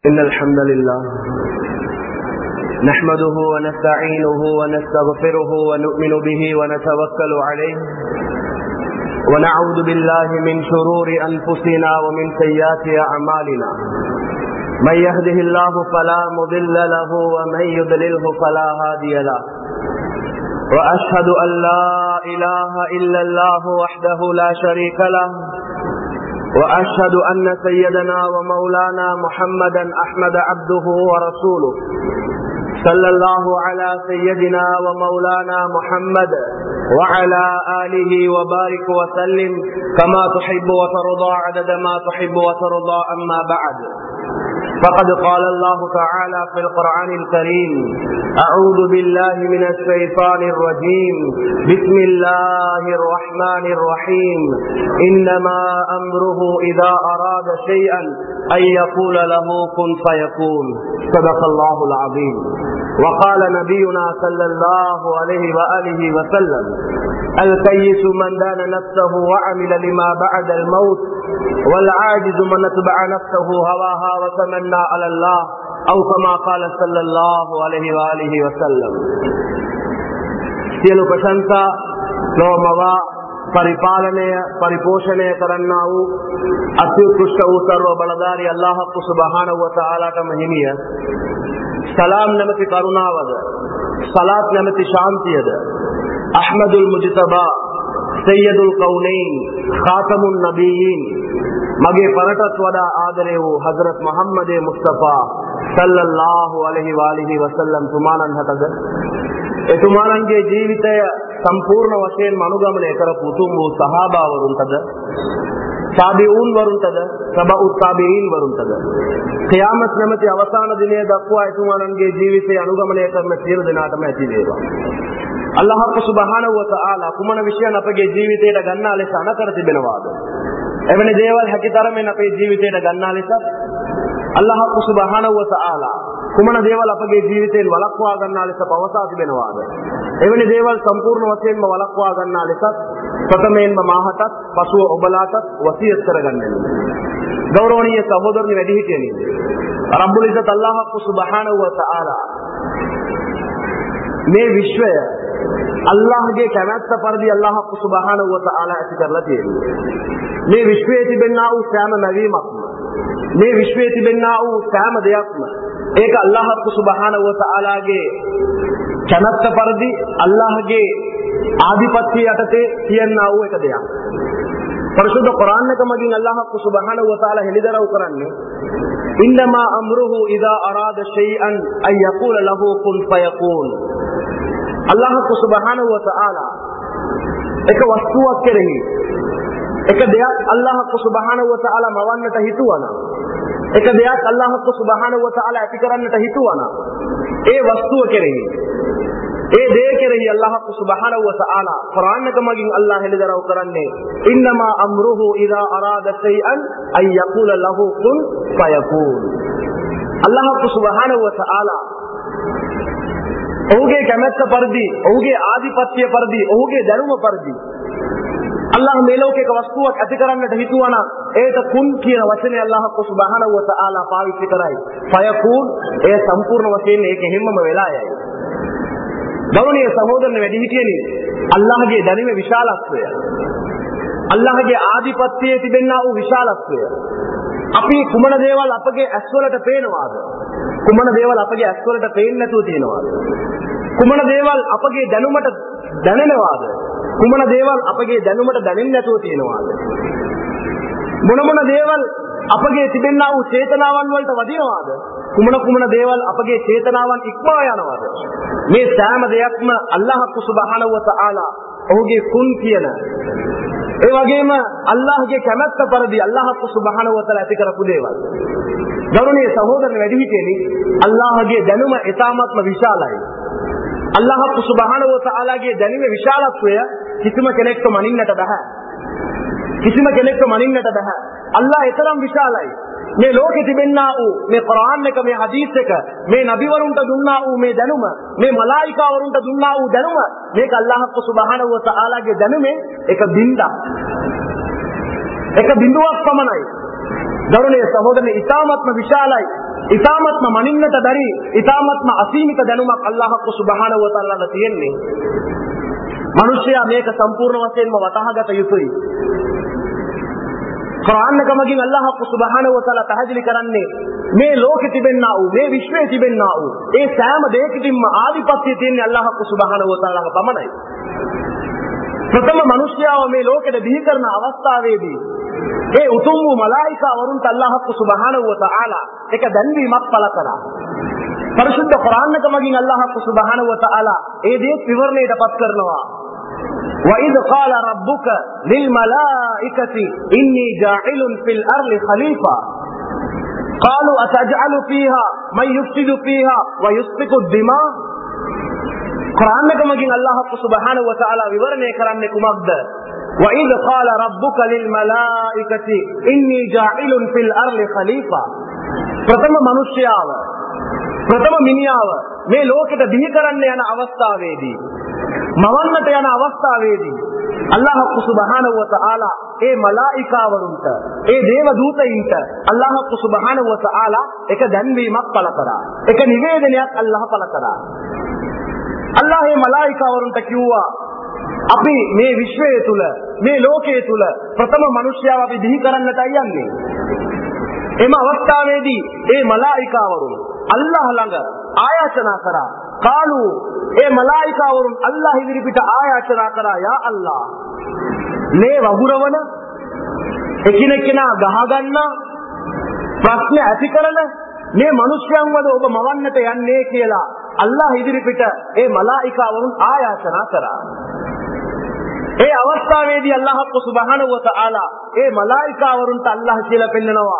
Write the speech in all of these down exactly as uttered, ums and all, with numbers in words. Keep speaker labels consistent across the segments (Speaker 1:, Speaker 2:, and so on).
Speaker 1: إن الحمد لله نحمده ونستعينه ونستغفره ونؤمن به ونتوكل عليه ونعوذ بالله من شرور أنفسنا ومن سيئات أعمالنا من يهده الله فلا مضل له ومن يضلله فلا هادي له وأشهد أن لا إله إلا الله وحده لا شريك له وأشهد أن سيدنا ومولانا محمدا أحمد عبده ورسوله صلى الله على سيدنا ومولانا محمد وعلى آله وبارك وسلم كما تحب وترضى عدد ما تحب وترضى. أما بعد فقد قال الله تعالى في القرآن الكريم: أعوذ بالله من الشيطان الرجيم، بسم الله الرحمن الرحيم، إنما أمره إذا أراد شيئا أن يقول له كن فيكون. صدق الله العظيم. وقال نبينا صلى الله عليه وآله وسلم: الكيس من دان نفسه وعمل لما بعد الموت، والعاجز من اتبع نفسه هواها وتمنى على الله، أو كما قال صلى الله عليه وآله وسلم. සියලු ප්‍රශංසා ලෝමවා පරිපාලනය පරිපෝෂණය කරන්නා වූ අත්‍යුත්කෘෂ්ඨ වූ සර්ව බලධාරී අල්ලාහ් සුබ්හානහු වතාලාටම හිමිය. සලාම් නැමැති කරුණාවද, සලාත් නැමැති ශාන්තියද අහ්මදුල් මුජ්තබා සය්යදුල් කවුනයින් ખાතමුන් නබියීන් මගේ පරටත් වඩා ආදරේ වූ හදරත් මුහම්මදේ මුස්තෆා සල්ලල්ලාහු අලයිහි වාලිහි වසල්ලම් තුමාණන් හතද එතුමාණන්ගේ ජීවිතය සම්පූර්ණ වශයෙන් අනුගමනය කරපු උතුම් වූ සහාබාවරුන්ටද, තාබිඋන් වරුන්ටද, තබඋ තාබිඊන් වරුන්ටද ඛියාමත් නැමැති අවසාන දිනය දක්වා එතුමාණන්ගේ ජීවිතය අනුගමනය කරන සියලු දෙනාටම ඇති වේවා. අල්ලාහ් සුබ්හානහු වතාලා කුමන විෂයන් අපගේ ජීවිතයට ගන්නා ලෙස අනකර තිබෙනවාද? එවැනි දේවල් හැකිතරමෙන් අපේ ජීවිතයට ගන්නා ලෙස අල්ලාහ් සුබ්හානහු වතාලා කුමන දේවල් අපගේ ජීවිතයෙන් වළක්වා ගන්නා ලෙස පවසා තිබෙනවාද? එවැනි දේවල් සම්පූර්ණ වශයෙන්ම වළක්වා ගන්නා ලෙස ප්‍රථමයෙන්ම මාහටත් පසුව ඔබලාටත් වසියත් කරගන්නෙමි. ගෞරවනීය සහෝදරනි, වැඩිහිටියනි, රබ්බුල් ඉස්සත් අල්ලාහ් සුබ්හානහු වතාලා මේ විශ්වය අල්ලාහ්ගේ කැමැත්ත පරිදි අල්ලාහ් සුබ්හානහු වතාලා ඇති කරලා තියෙනවා. මේ විශ්වයේ තිබෙනා වූ සෑම නැවීමක්ම, මේ විශ්වයේ තිබෙනා වූ සෑම දෙයක්ම ඒක අල්ලාහ් සුබ්හානහු වතාලාගේ කැමැත්ත පරිදි අල්ලාහ්ගේ ආධිපත්‍ය යටතේ තියනා වූ එක දෙයක්. පරිශුද්ධ කුර්ආන් එක මගින් අල්ලාහ් සුබ්හානහු වතාලා හෙළිදරව් කරන්නේ ඉන්නමා අම්රුහු ඉදා අරාද ෂයිअन අන් යකූල ලහු කුන් ෆයකූන්. අල්ලාහ් සුබ්හානහු වතාලා එක වස්තුවක් කෙරෙහි, එක දෙයක් අල්ලාහ් සුබ්හානහු වතාලා මවන්නට හිතුවනම්, එක දෙයක් අල්ලාහ් සුබ්හානහු වතාලා ඇති කරන්නට හිතුවනම්, ඒ වස්තුව කෙරෙහි, ඒ දේ කෙරෙහි අල්ලාහ් සුබ්හානහු වතාලා කුර්ආන් එක මගින් අල්ලාහ් හෙළිදරව් කරන්නේ ඉන්නමා අම්රුහු ඉදා අරාද ෂයිअन අන් යකූල ලහු කුන් ෆයකූන්. අල්ලාහ් සුබ්හානහු වතාලා ඔහුගේ කැමැත්ත පරිදි, ඔහුගේ ආධිපත්‍ය පරිදි, ඔහුගේ දැනුම පරිදි අල්ලාහ් මේ ලෝකයක වස්තුවක් ඇති කරන්නට හිතුවනම් ඒට කුන් කියන වචනේ අල්ලාහ් සුබ්හානහු වතාලා පාවිච්චි කරයි. ෆයකූන්, ඒ සම්පූර්ණ වශයෙන් ඒක හිම්මම වෙලා යයි. ගෞරවනීය සහෝදරනි, වැඩිහිටියනි, අල්ලාහ්ගේ දැනුම විශාලත්වය, අල්ලාහ්ගේ ආධිපත්‍යයේ තිබෙනා වූ විශාලත්වය අපි කුමන දේවල් අපගේ ඇස්වලට පේනවාද? කුමන දේවල් අපගේ ඇස්වලට පේන්නේ නැතුව තියෙනවාද? කුමන දේවල් අපගේ දැනුමට දැනෙනවාද? කුමන දේවල් අපගේ දැනුමට දැනෙන්නේ නැතුව තියෙනවාද? මොන මොන දේවල් අපගේ තිබෙනා වූ චේතනාවන් වලට වදිනවාද? කුමන කුමන දේවල් අපගේ චේතනාවන් ඉක්මවා යනවාද? මේ සෑම දෙයක්ම අල්ලාහ් සුබ්හානහු වතාලා ඔහුගේ කුන් කියන, ඒ වගේම අල්ලාහ්ගේ කැමැත්ත පරිදි අල්ලාහ් සුබ්හානහු වතාලා ඇති කරපු දේවල්. ගෞරවනීය සහෝදරනි, වැඩිහිටියනි, අල්ලාහ්ගේ දැනුම ඉතාමත්ම විශාලයි. අල්ලාහ් සුබ්හානහු වතාලාගේ දැනුමේ විශාලත්වය කිසිම කෙනෙක්ට මනින්නට බෑ. කිසිම කෙනෙක්ට මනින්නට බෑ. අල්ලාහ් ඊතරම් විශාලයි. මේ ලෝකෙ තිබෙනා වූ මේ කුර්ආන් එක, මේ හදීස් එක, මේ නබිවරුන්ට දුන්නා වූ මේ දැනුම, මේ මලායිකාවරුන්ට දුන්නා වූ දැනුම, මේක අල්ලාහ් සුබ්හානහු වතාලාගේ දැනුමේ එක බින්දක්, එක බිඳුවක් පමණයි. ගෞරවනීය සහෝදරනි, ඉතාමත්ම විශාලයි. ඉතාමත්ම මනින්නට බැරි ඉතාමත්ම අසීමිත දැනුමක් අල්ලාහ් සුබ්හානහු වතාලාට තියෙන්නේ. මිනිසයා මේක සම්පූර්ණ වශයෙන්ම වටහාගත යුතුයි. කුර්ආන් එකමගින් අල්ලාහ් සුබ්හානහු වතාලා පැහැදිලි කරන්නේ මේ ලෝකෙ තිබෙන්නා වූ මේ විශ්වයේ තිබෙන්නා වූ ඒ සෑම දෙයකදීම ආධිපත්‍යය තියෙන්නේ අල්ලාහ් සුබ්හානහු වතාලාගේ පමණයි. ප්‍රථම මිනිසයාව මේ ලෝකෙට බිහි කරන අවස්ථාවේදී ඒ උතුම් වූ මලායිකා වරුන්ට අල්ලාහ් සුබ්හානහු වතාලා එක දැන්වීමක් පළ කළා. පරිශුද්ධ කුර්ආන් එකමගින් අල්ලාහ් සුබ්හානහු වතාලා ඒ දේ විවරණයටපත් කරනවා. وَإِذْ قَالَ رَبُّكَ لِلْمَلَائِكَةِ إِنِّي جَاعِلٌ فِي الْأَرْضِ خَلِيفَةً قَالُوا أَتَجْعَلُ فِيهَا مَن يُفْسِدُ فِيهَا وَيُسْفِكُ الدِّمَاءَ කුර්ආන් එකමගින් අල්ලාහ් සුබ්හානහු වතාලා විවරණය කරන්නේ කුමක්ද? وَإِذْ قَالَ رَبُّكَ لِلْمَلَائِكَةِ إِنِّي جَاعِلٌ فِي الْأَرْضِ خَلِيفَةً ප්‍රථම මිනිසයාව ප්‍රථම මිනිහාව මේ ලෝකෙට බිහි කරන්න යන අවස්ථාවේදී මවන්නට යන අවස්ථාවේදී අල්ලාහ් සුබ්හානහු වතාලා ඒ මලායිකාවරුන්ට ඒ දේව දූතයින්ට අල්ලාහ් සුබ්හානහු වතාලා එක දැන්වීමක් පළ කරා. එක නිවේදනයක් අල්ලාහ් පළ කරා. අල්ලාහ් මේ මලායිකාවරුන්ට කිව්වා අපි මේ විශ්වය තුල මේ ලෝකයේ තුල ප්‍රථම මිනිසයාව අපි බිහි කරන්නටයි යන්නේ. එම අවස්ථාවේදී ඒ මලායිකාවරුන් අල්ලාහ් ළඟ ආයාචනා කරා. කාලු ඒ මලායිකාවරුන් අල්ලාහ් ඉදිරිපිට ආයාචනා කරා යා අල්ලාහ් මේ වගුරවන එකිනෙකනා ගහගන්න ප්‍රශ්න ඇති කරන මේ මිනිස්යන්වද ඔබ මවන්නට යන්නේ කියලා අල්ලාහ් ඉදිරිපිට ඒ මලායිකාවරුන් ආයාචනා කරා. ඒ අවස්ථාවේදී අල්ලාහ් සුබ්හානහු වතාලා ඒ මලායිකාවරුන්ට අල්ලාහ් කියලා පෙන්නනවා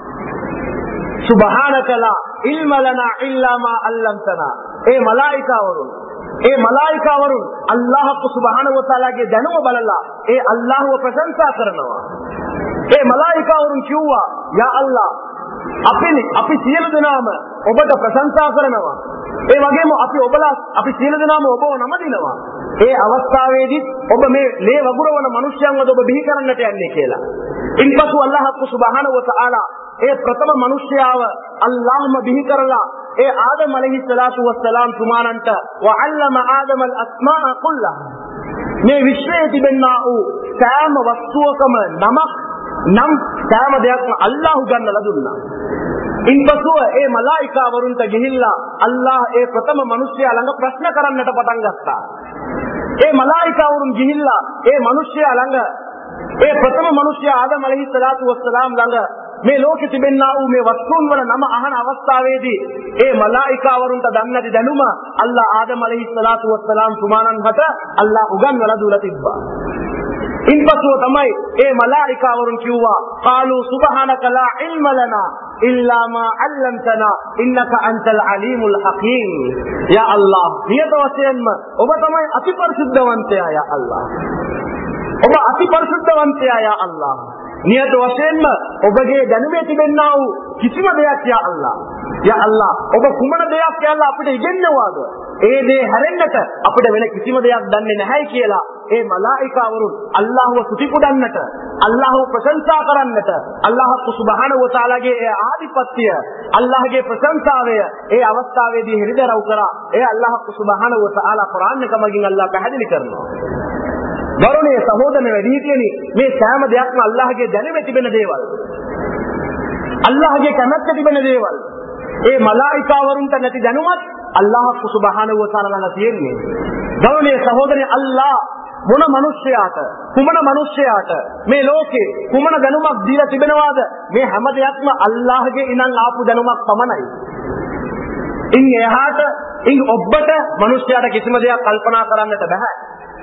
Speaker 1: සුබ්හානක ලා ඉල්ම ලනා ඉල්ලා මා අල්ලම්තනා. ඒ මලායිකාවරුන් ඒ මලායිකාවරුන් අල්ලාහ් සුබ්හානහු වතාලාගේ දැනුම බලලා ඒ අල්ලාහ්ව ප්‍රශංසා කරනවා. ඒ මලායිකාවරුන් කිව්වා යා අල්ලාහ් අපි අපි සියලු දෙනාම ඔබට ප්‍රශංසා කරනවා. ඒ වගේම අපි ඔබලා අපි සියලු දෙනාම ඔබව නමදිනවා. ඒ අවස්ථාවේදී ඔබ මේ ලේ වගුරවන මිනිස්යන්වද ඔබ බිහි කරන්නට යන්නේ කියලා. ඉන්පසු අල්ලාහ් සුබ්හානහු වතාලා ඒ ප්‍රථම මිනිස්යාව අල්ලාහ්ම බිහි කරලා ඒ ආදම් අලයිහිස්සලාතු වස්සලාම් තුමාණන්ට වඅල්ලම ආදම අල් අස්මාඅ කුල්ලහා මේ විශ්වයේ තිබෙනා වූ සෑම වස්තුවකම නමක් නම් සෑම දෙයක්ම අල්ලාහ් උගන්වලා දුන්නා. ඉන්පසු ඒ මලායිකාවරුන්ට ගිහිල්ලා අල්ලාහ් ඒ ප්‍රථම මිනිසයා ළඟ ප්‍රශ්න කරන්නට පටන් ගත්තා. ඒ මලායිකාවරුන් ගිහිල්ලා ඒ මිනිසයා ළඟ ඒ ප්‍රථම මිනිසයා ආදම් අලයිහිස්සලාතු වස්සලාම් ළඟ මේ ලෝකෙ තිබෙනා වූ මේ වස්තුන් වල නම අහන අවස්ථාවේදී ඒ මලායිකාවරුන්ට දන්නති දැනුම අල්ලාහ් ආදම් අලයිහිස්සලාතු වස්සලාම් තුමාණන්ට අල්ලාහ් උගන්වලා දුලා තිබ්බා. ඉන්පසු තමයි ඒ මලායිකාවරුන් කිව්වා قالوا سبحانك لا علم لنا إلا ما علمتنا إنك أنت العليم الحكيم. යා අල්ලාහ් නියත වශයෙන්ම ඔබ තමයි අති පරිසුද්ධවන්තයා යා අල්ලාහ්. ඔබ අති පරිසුද්ධවන්තයා යා අල්ලාහ්. නියත වශයෙන්ම ඔබගේ දැනුමේ තිබෙනා වූ කිසිම දෙයක් යා අල්ලාහ්. යා අල්ලාහ් ඔබ කුමන දෙයක් යා අල්ලාහ් අපිට ඉගෙන්නවාද? ඒ දේ හැරෙන්නට අපිට වෙන කිසිම දෙයක් දන්නේ නැහැ කියලා ඒ මලායිකාවරුන් අල්ලාහ්ව ස්තුති පුදන්නට අල්ලාහ්ව ප්‍රශංසා කරන්නට අල්ලාහ් සුබ්හානහු වතාලාගේ ඒ ආධිපත්‍ය අල්ලාහ්ගේ ප්‍රශංසාවය ඒ අවස්ථාවේදී හිරිදරව් කරා. ඒ අල්ලාහ් සුබ්හානහු වතාලා කුර්ආන් එකමගින් අල්ලාහ් පැහැදිලි කරනවා. ගෞරවනීය සහෝදරයනි වැඩිහිටියනි මේ සෑම දෙයක්ම අල්ලාහ්ගේ දැනුමේ තිබෙන දේවල්. අල්ලාහ්ගේ කැමැත්ත තිබෙන දේවල්. ඒ මලායිකාවරුන්ට නැති දැනුමත් අල්ලාහ් සුබ්හානහු වතාලා ළඟ තියෙන්නේ. ගෞරවනීය සහෝදරයනි අල්ලාහ් මොන මිනිස්යාට කුමන මිනිස්යාට මේ ලෝකේ කුමන දැනුමක් දීලා තිබෙනවාද? මේ හැම දෙයක්ම අල්ලාහ්ගේ ඉනන් ආපු දැනුමක් පමණයි. ඉන් එහාට ඉන් ඔබට මිනිස්යාට කිසිම දෙයක් කල්පනා කරන්නට බෑ.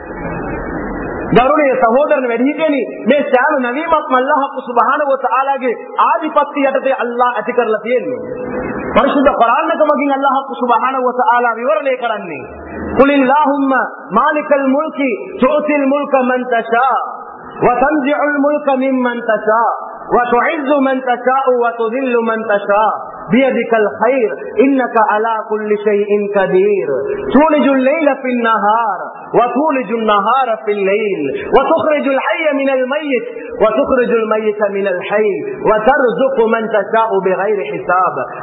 Speaker 1: ගෞරවනීය සහෝදරයනි වැඩිහිටියනි මේ සෑම නැවීමක්ම අල්ලාහ් සුබ්හානහු වතාලාගේ ආධිපත්‍ය යටතේ අල්ලාහ් ඇති කරලා තියෙන්නේ. පරිශුද්ධ කුර්ආන් එකමගින් අල්ලාහ් සුබ්හානහු වතාලා විවරණය කරන්නේ قل اللهم مالك الملك تؤتي الملك من تشاء وتنزع الملك ممن تشاء وتعز من تشاء وتذل من تشاء بيدك الخير إنك على كل شيء قدير تولج الليل في النهار وتولج النهار في الليل وتخرج الحي من الميت وتخرج الميت من الحي وترزق من تشاء بغير حساب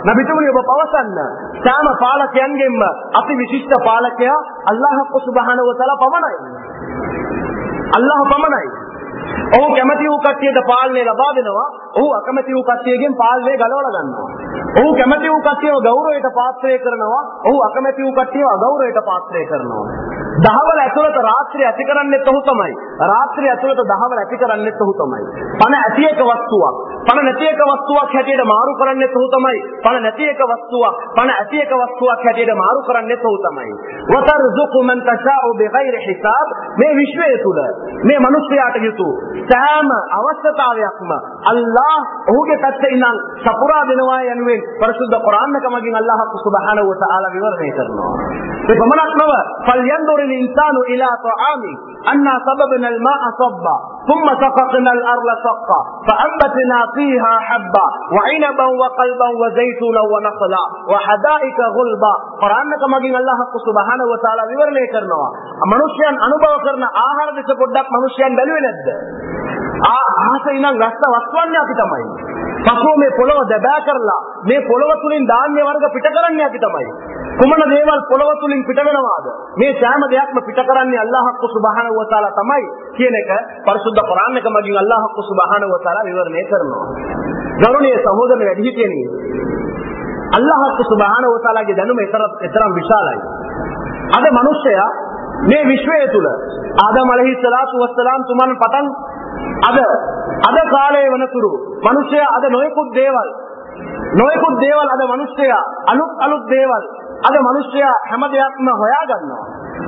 Speaker 1: නබිතුමනි ඔබ පවසන්න සෑම පාලකයන්ගෙන්ම අති විශිෂ්ට පාලකයා අල්ලාහ් සුබ්හානහු වතාලා පමණයි. අල්ලාහ් පමණයි. ඔහු කැමති වූ කට්ටියට පාලනය ලබා දෙනවා. ඔහු අකමැති වූ කට්ටියගෙන් පාලනය ගලවලා ගන්නවා. ඔහු කැමති වූ කට්ටියව ගෞරවයට පාත්‍රය කරනවා. ඔහු අකමැති වූ කට්ටියව අගෞරවයට පාත්‍රය කරනවා. දහවල ඇතුළත රාත්‍රිය ඇති කරන්නෙත් ඔහු තමයි. රාත්‍රිය ඇතුළත දහවල ඇති කරන්නෙත් ඔහු තමයි. පණ ඇති එක වස්තුවක් පණ නැති එක වස්තුවක් හැටියට මාරු කරන්නෙත් ඔහු තමයි. පණ නැති එක වස්තුවක් පණ ඇති එක වස්තුවක් හැටියට මාරු කරන්නෙත් ඔහු තමයි. වතර්සුකු මන් තෂාඋ බිගෛරි හිසාබ්. මේ විශ්වය තුල මේ මිනිස්යාට යුතු සෑම අවශ්‍යතාවයක්ම අල්ලාහ් ඔහුගේ පැත්තේ ඉඳන් සපුරා දෙනවා යනුවෙන් පරිසුද්ධ කුර්ආන් එක මගින් අල්ලාහ් සුබ්හානහු වතාලා විවරණය කරනවා. ඒ පමණක් නොව ෆල්යන්දුර් الإنسان إلى طعامه أنا صببنا الماء صبا ثم سققنا الأرض سقا فأنبتنا فيها حبا وعنبا وقلبا وزيتونا ونخلا وحدائق غلبا قرآن का मगिन अल्लाह सुब्हानहु व तआला विवरणය කරනවා. මනුෂ්‍යයන් අනුභව කරන ආහාර දෙස පොඩ්ඩක් මනුෂ්‍යයන් බැලුවේ නැද්ද? ආහස ඉනම් රස වස්වන්නේ අපි තමයි. පසුව මේ පොළව දබා කරලා මේ පොළව තුලින් ධාන්‍ය වර්ග පිට කරන්නේ අපි තමයි. කුමන දේවල් පොළව තුලින් පිට වෙනවාද? මේ සෑම දෙයක්ම පිට කරන්නේ අල්ලාහ් සුබ්හානහු ව තආලා තමයි කියන එක පරිසුද්ධ කුර්ආන් එක මගින් අල්ලාහ් සුබ්හානහු ව තආලා විවරණය කරනවා. ගෞරවනීය සහෝදර වැඩිහිටියනි, අල්ලාහ් සුබ්හානහු ව තආලාගේ දැනුම තරම් විශාලයි. අද මිනිස්සයා මේ විශ්වය තුල ආදම් අලයිහිස්සලාතු වස්සලාම් තුමන් පටන් අද අද කාලයේ වනතුරු මිනිස්සයා අද නොයෙකුත් දේවල් නොයෙකුත් දේවල් අද මිනිස්සයා අලුත් අලුත් දේවල් අද මිනිස්සයා හැම දෙයක්ම හොයා ගන්නවා.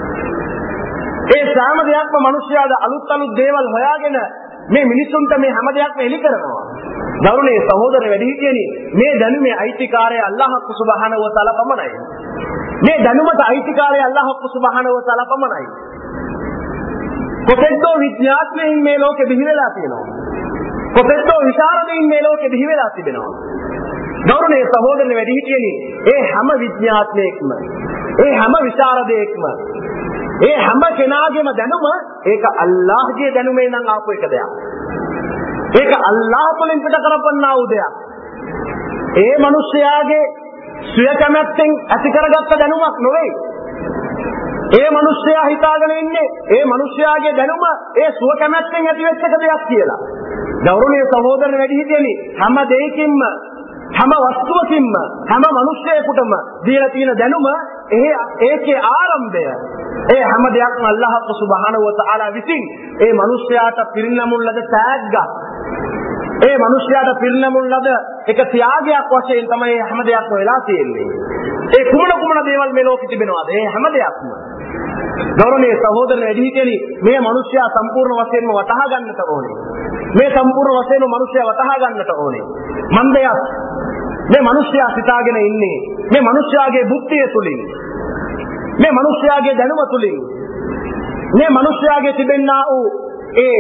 Speaker 1: ඒ සෑම දෙයක්ම මිනිස්සයා අද අලුත් අලුත් දේවල් හොයාගෙන මේ මිනිසුන්ට මේ හැම දෙයක්ම එලි කරනවා. ගෞරවනීය සහෝදර වැඩිහිටියනි, මේ දැනුමේ අයිතිකාරය අල්ලාහ් සුබ්හානහු ව තආලා පමණයි. මේ දැනුමට අයිතිකාරය අල්ලාහ් සුබ්හානහු ව තආලා පමණයි. කොතෙන්දෝ විද්‍යාඥයින් මේ ලෝකෙ බිහි වෙලා තියෙනවා. කොතෙන්දෝ විශාරදයින් මේ ලෝකෙ බිහි වෙලා තිබෙනවා. ගෞරවනීය සහෝදරනි වැඩිහිටියනි, ඒ හැම විද්‍යාඥයෙක්ම ඒ හැම විශාරදයෙක්ම ඒ හැම කෙනාගේම දැනුම ඒක අල්ලාහ්ගේ දැනුමේ නම් ආපු එක දෙයක්. ඒක අල්ලාහ් තුලින් පිට කරපන්නා වූ දෙයක්. ඒ මිනිස්යාගේ සිය කැමැත්තෙන් ඇති කරගත්ත දැනුමක් නෙවෙයි. ඒ මිනිස්යා හිතාගෙන ඉන්නේ ඒ මිනිස්යාගේ දැනුම ඒ සුව කැමැත්තෙන් ඇති වෙච්ච දෙයක් කියලා. ගෞරවනීය සහෝදරන වැඩිහිටියනි, හැම දෙයකින්ම හැම වස්තුවකින්ම හැම මිනිස්සෙකුටම දීලා තියෙන දැනුම ඒ ඒකේ ආරම්භය ඒ හැම දෙයක්ම අල්ලාහ් සුබ්හානහු ව තආලා විසින් ඒ මිනිස්යාට පිරිනමුන් ලද තෑග්ගක්, ඒ මිනිස්යාට පිරිනමුන් ලද එක ත්‍යාගයක් වශයෙන් තමයි හැම දෙයක්ම වෙලා තියෙන්නේ. ඒ කුමන කුමන දේවල් මේ ලෝකෙ තිබෙනවාද? ඒ හැම දෙයක්ම ගෞරවනීය සහෝදරන වැඩිහිටියනි, මේ මිනිස්යා සම්පූර්ණ වශයෙන්ම වටහා ගන්නට ඕනේ. මේ සම්පූර්ණ වශයෙන්ම මිනිස්යා වටහා ගන්නට ඕනේ. මන්දයක් මේ මිනිස්යා සිතාගෙන ඉන්නේ මේ මිනිස්යාගේ බුද්ධිය තුලින්, මේ මිනිස්යාගේ දැනුම තුලින්, මේ මිනිස්යාගේ තිබෙනා වූ ඒ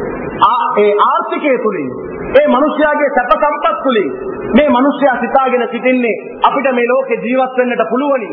Speaker 1: ඒ ආර්ථිකය තුලින්, ඒ මිනිස්යාගේ සැප සම්පත් තුලින් මේ මිනිස්යා සිතාගෙන සිටින්නේ අපිට මේ ලෝකේ ජීවත් වෙන්නට පුළුවනි.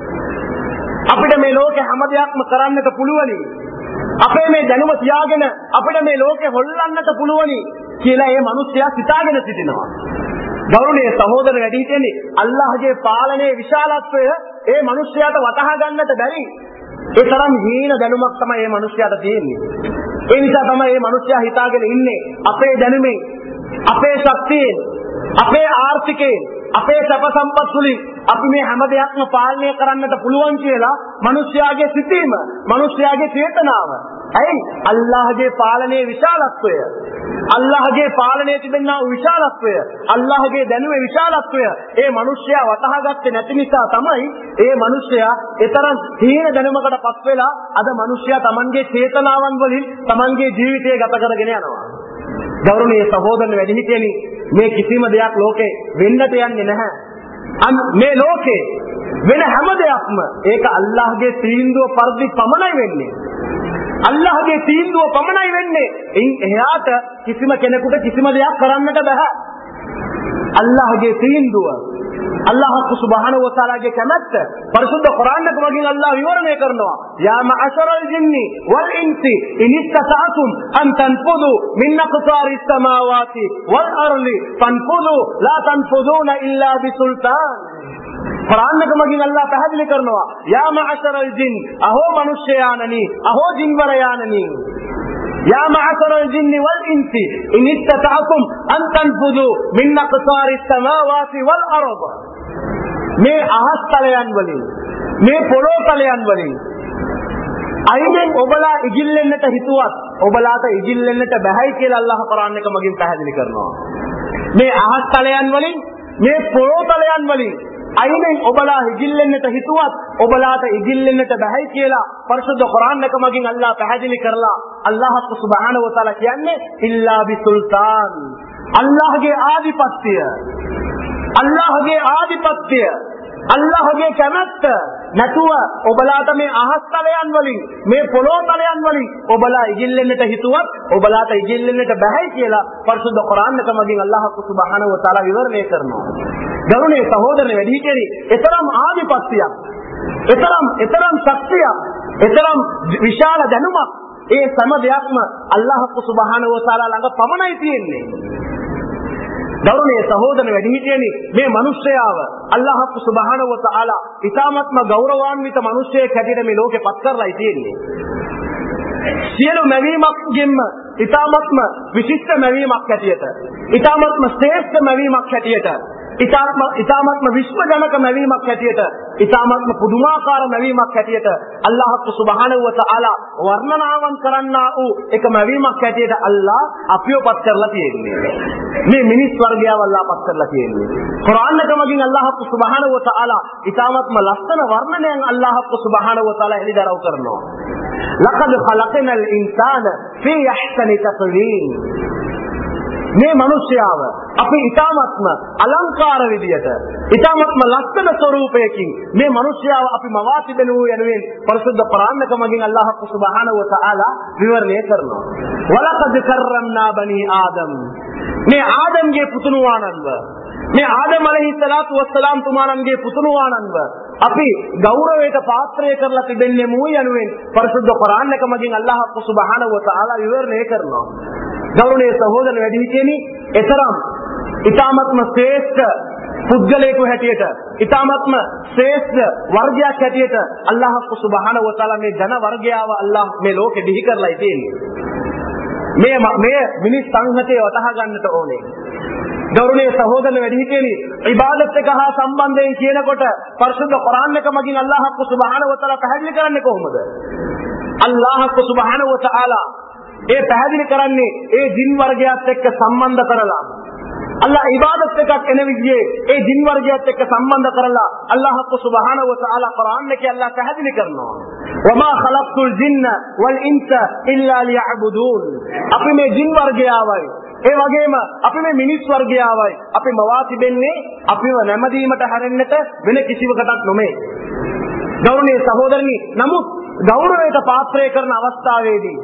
Speaker 1: අපිට මේ ලෝකේ හැම දෙයක්ම කරන්නට පුළුවනි. අපේ මේ දැනුම තියාගෙන අපිට මේ ලෝකේ හොල්ලන්නට පුළුවනි කියලා මේ මිනිස්යා සිතාගෙන සිටිනවා. ගෞරවනීය සහෝදර වැඩිහිටියනි, අල්ලාහ්ගේ පාලනයේ විශාලත්වය ඒ මිනිස්යාට වටහා ගන්නට බැරි. ඒ තරම් හීන දැනුමක් තමයි මේ මිනිස්යාට තියෙන්නේ. ඒ නිසා තමයි මේ මිනිස්යා හිතාගෙන ඉන්නේ අපේ දැනුමෙන්, අපේ ශක්තියෙන්, අපේ ආර්ථිකයෙන්, අපේ සැප සම්පත් වලින් අපි මේ හැම දෙයක්ම පාලනය කරන්නට පුළුවන් කියලා මිනිස්යාගේ සිතීම, මිනිස්යාගේ චේතනාව. ඇයි? අල්ලාහ්ගේ පාලනයේ විශාලත්වය, අල්ලාහ්ගේ පාලනයේ තිබෙනා වූ විශාලත්වය, අල්ලාහ්ගේ දැනුමේ විශාලත්වය ඒ මිනිස්යා වටහාගත්තේ නැති නිසා තමයි ඒ මිනිස්යා ඒතරම් හීන දැනුමකටපත් වෙලා අද මිනිස්යා Tamanගේ චේතනාවන් වලින් Tamanගේ ජීවිතය ගත කරගෙන යනවා. ගෞරවනීය සහෝදරන වැඩිහිටියනි, මේ කිසිම දෙයක් ලෝකේ වෙන්නට යන්නේ නැහැ. මේ ලෝකේ වෙන හැම දෙයක්ම ඒක අල්ලාහ්ගේ තීන්දුව පරිදි පමණයි වෙන්නේ. අල්ලාහ්ගේ තීන්දුව පමණයි වෙන්නේ. එයාට කිසිම කෙනෙකුට කිසිම දෙයක් කරන්නට බෑ. අල්ලාහ්ගේ තීන්දුව අල්ලාහ් සුබ්හානහු වතාලාගේ කැමැත්ත පරිසුද්ධ කුර්ආන් එක මගින් අල්ලාහ් විවරණය කරනවා. යා මඅශරල් ජින්නි වල් ඉන්සි ඉන් ඉස්තතඅතුම් අන් තන්ෆුදු මින් අක්තාරිස් සමාවාති වල් අර්ලි තන්ෆුදු ලා තන්ෆුදුන ඉල්ලා බිසුල්තාන්. කුර්ආන් එක මගින් අල්ලාහ් පැහැදිලි කරනවා යා මඅශරල් ජින් අහෝ මනුෂ්‍යයානනි අහෝ ජින්වරයානනි යා මඅශරල් ජින්නි වල් ඉන්සි ඉන් ඉස්තතඅතුම් අන් තන්ෆුදු මින් අක්තාරිස් සමාවාති වල් අර්ද. මේ අහස් තලයන් වලින් මේ පොළොව තලයන් වලින් අයිනෙන් ඔබලා ඉගිල්ලෙන්නට හිතුවත් ඔබලාට ඉගිල්ලෙන්නට බැහැයි කියලා අල්ලාහ් කුර්ආන් එක මගින් පැහැදිලි කරනවා. මේ අහස් තලයන් වලින් මේ පොළොව තලයන් වලින් අයිනෙන් ඔබලා ඉගිල්ලෙන්නට හිතුවත් ඔබලාට ඉගිල්ලෙන්නට බැහැයි කියලා පරිසුද්ධ කුර්ආන් එක මගින් අල්ලාහ් පැහැදිලි කරලා අල්ලාහ් සුබ්හානහු වතාලා කියන්නේ ඉල්ලා බිසුල්තාන්. අල්ලාහ්ගේ ආධිපත්‍ය අල්ලාහ්ගේ ආධිපත්‍ය අල්ලාහ්ගේ කැමැත්ත නැතුව ඔබලාට මේ අහස් තලයන් වලින් මේ පොළොව තලයන් වලින් ඔබලා ඉගිල්ලෙන්නට හිතුවත් ඔබලාට ඉගිල්ලෙන්නට බැහැ කියලා පරිසුද්ධ කුර්ආන් එක මගින් අල්ලාහ් සුබ්හානහු වතාලා විවරණය කරනවා. ගරුණීය සහෝදරනේ වැඩිහිටියනි, එතරම් ආධිපත්‍යයක්, එතරම් එතරම් ශක්තියක්, එතරම් විශාල දැනුමක් ඒ සෑම දෙයක්ම අල්ලාහ් සුබ්හානහු වතාලා ළඟ පමණයි තියෙන්නේ. ගෞරවනීය සහෝදර වැඩිහිටියනි, මේ මිනිස්යාව අල්ලාහ් සුබ්හානහු වතාලා ඉතාමත්ම ගෞරවාන්විත මිනිසෙක් හැටියට මේ ලෝකේ පත් කරලායි තියෙන්නේ. සියලු මැවීමක්ගෙන්ම ඉතාමත්ම විශිෂ්ට මැවීමක් හැටියට, ඉතාමත්ම ශ්‍රේෂ්ඨ මැවීමක් හැටියට, ඉතාමත්ම ඉතාමත්ම විශ්වජනක මැවීමක් හැටියට, ඉතාමත්ම පුදුමාකාර මැවීමක් හැටියට අල්ලාහ් සුබ්හානහු වතාලා වර්ණනාවන් කරන්නා වූ එක මැවීමක් හැටියට අල්ලාහ් අපිව පත් කරලා තියෙන්නේ. මේ මිනිස් වර්ගයව අල්ලාහ් පත් කරලා තියෙන්නේ. කුර්ආන් එක මගින් අල්ලාහ් සුබ්හානහු වතාලා ඉතාමත්ම ලස්සන වර්ණනයෙන් අල්ලාහ් සුබ්හානහු වතාලා එළිදරව් කරනවා. ලකද් ඛලක්නල් ඉන්සාන ෆී අහ්සනි තක්වීම්. මේ මිනිස්යාව අපි ඉතාමත්ම අලංකාර විදියට, ඉතාමත්ම ලස්සන ස්වරූපයකින් මේ මිනිස්යාව අපි මවා තිබෙනු යනුවෙන් පරිසුද්ධ කුර්ආන් එක මගින් අල්ලාහ් සුබ්හානහු වතාලා විවරණය කරනවා. වලකද් කරම්නා බනි ආදම්. මේ ආදම්ගේ පුතුණුවාණන්ව, මේ ආදම් අලයිහිස්සලාතු වස්සලාම් තුමාණන්ගේ පුතුණුවාණන්ව අපි ගෞරවයට පාත්‍රය කරලා තිබෙන්නේ මූ යනුවෙන් පරිසුද්ධ කුර්ආන් එක මගින් අල්ලාහ් සුබ්හානහු වතාලා විවරණය කරනවා. ගෞරවනීය සහෝදර වැඩිහිටියනි, එතරම් ඉතාමත්ම ශ්‍රේෂ්ඨ පුද්ගලයෙකු හැටියට, ඉතාමත්ම ශ්‍රේෂ්ඨ වර්ගයක් හැටියට අල්ලාහ් සුබ්හානහු වතාලා මේ ජන වර්ගයාව අල්ලාහ් මේ ලෝකෙ දිහි කරලායි තියෙන්නේ. මේ මේ මිනිස් සංහතේ වටහා ගන්නට ඕනේ. ගෞරවනීය සහෝදර වැඩිහිටියනි, ඉබාදත් එක හා සම්බන්ධයෙන් කියනකොට පරිසුද්ධ කුර්ආන් එක මගින් අල්ලාහ් සුබ්හානහු වතාලා පැහැදිලි කරන්නේ කොහොමද? අල්ලාහ් සුබ්හානහු වතාලා ඒ පැහැදිලි කරන්නේ ඒ ජින් වර්ගයත් එක්ක සම්බන්ධ කරලා, අල්ලාහ් ඉබාදත් එකක් එන විදිහේ ඒ ජින් වර්ගයත් එක්ක සම්බන්ධ කරලා අල්ලාහ් සුබ්හානහු වතාලා කුර්ආන් එකේ අල්ලාහ් පැහැදිලි කරනවා වමා ඛලක්තුල් ජින්න වල් ඉන්ස ඉල්ලා ලියඅබුදූන්. අපි මේ ජින් වර්ගයවයි, ඒ වගේම අපි මේ මිනිස් වර්ගයවයි අපි මවා තිබෙන්නේ අපිව නැමදීමට හැරෙන්නට වෙන කිසිවකටත් නොමේ. ගෞරවනීය සහෝදරනි, නමුත් ගෞරවයට පාත්‍රය කරන අවස්ථාවේදී,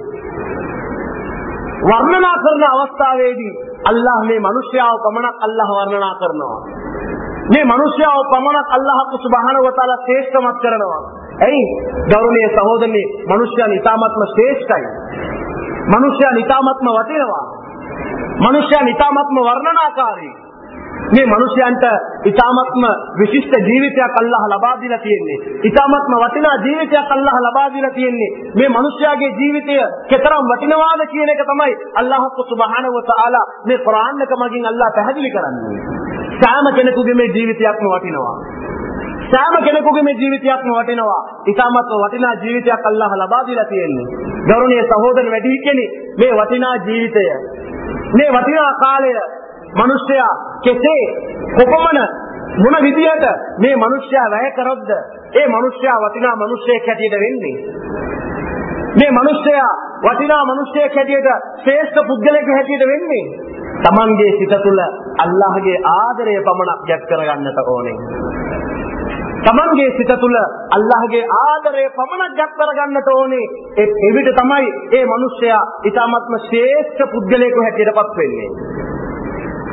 Speaker 1: වර්ණනා කරන අවස්ථාවේදී අල්ලාහ් මේ මිනිස්යාව පමණක් අල්ලාහ් වර්ණනා කරනවා. මේ මිනිස්යාව පමණක් අල්ලාහ් සුබ්හානහු වතාලා ශ්‍රේෂ්ඨමත් කරනවා. එයි ගෞරවනීය සහෝදරනි, මිනිස්යාන් ඉතාමත්ම ශ්‍රේෂ්ඨයි. මිනිස්යාන් ඉතාමත්ම වටිනවා. මිනිස්යාන් ඉතාමත්ම වර්ණනාකාරී. මේ මිනිස්යන්ට ඉතාමත්ම විශිෂ්ට ජීවිතයක් අල්ලාහ් ලබා දීලා තියෙන්නේ. ඉතාමත්ම වටිනා ජීවිතයක් අල්ලාහ් ලබා දීලා තියෙන්නේ. මේ මිනිස්යාගේ ජීවිතය කෙතරම් වටිනවාද කියන එක තමයි අල්ලාහ් සුබ්හානහු වතාලා මේ කුර්ආන් එක මගින් අල්ලාහ් පැහැදිලි කරන්නේ. සෑම කෙනෙකුගේ මේ ජීවිතයක්ම වටිනවා. සෑම කෙනෙකුගේ මේ ජීවිතයක්ම වටිනවා. ඉතාමත්ම වටිනා ජීවිතයක් අල්ලාහ් ලබා දීලා තියෙන්නේ. ගෞරවනීය සහෝදර වැඩිහිටියනි, මේ වටිනා ජීවිතය, මේ වටිනා කාලය මිනිස්යා කෙසේ කොපමණ මොන විදියට මේ මිනිස්යා වැය කරොත්ද ඒ මිනිස්යා වටිනා මිනිසෙක් හැටියට වෙන්නේ? මේ මිනිස්යා වටිනා මිනිසෙක් හැටියට, ශ්‍රේෂ්ඨ පුද්ගලයෙක් හැටියට වෙන්නේ තමන්ගේ සිත තුළ අල්ලාහගේ ආදරය පමණක් යක් කරගන්නට ඕනේ. තමන්ගේ සිත තුළ අල්ලාහගේ ආදරය පමණක් යක් කරගන්නට ඕනේ. ඒ එවිට තමයි ඒ මිනිස්යා ඊටාත්ම ශ්‍රේෂ්ඨ පුද්ගලයෙකු හැටියටපත් වෙන්නේ.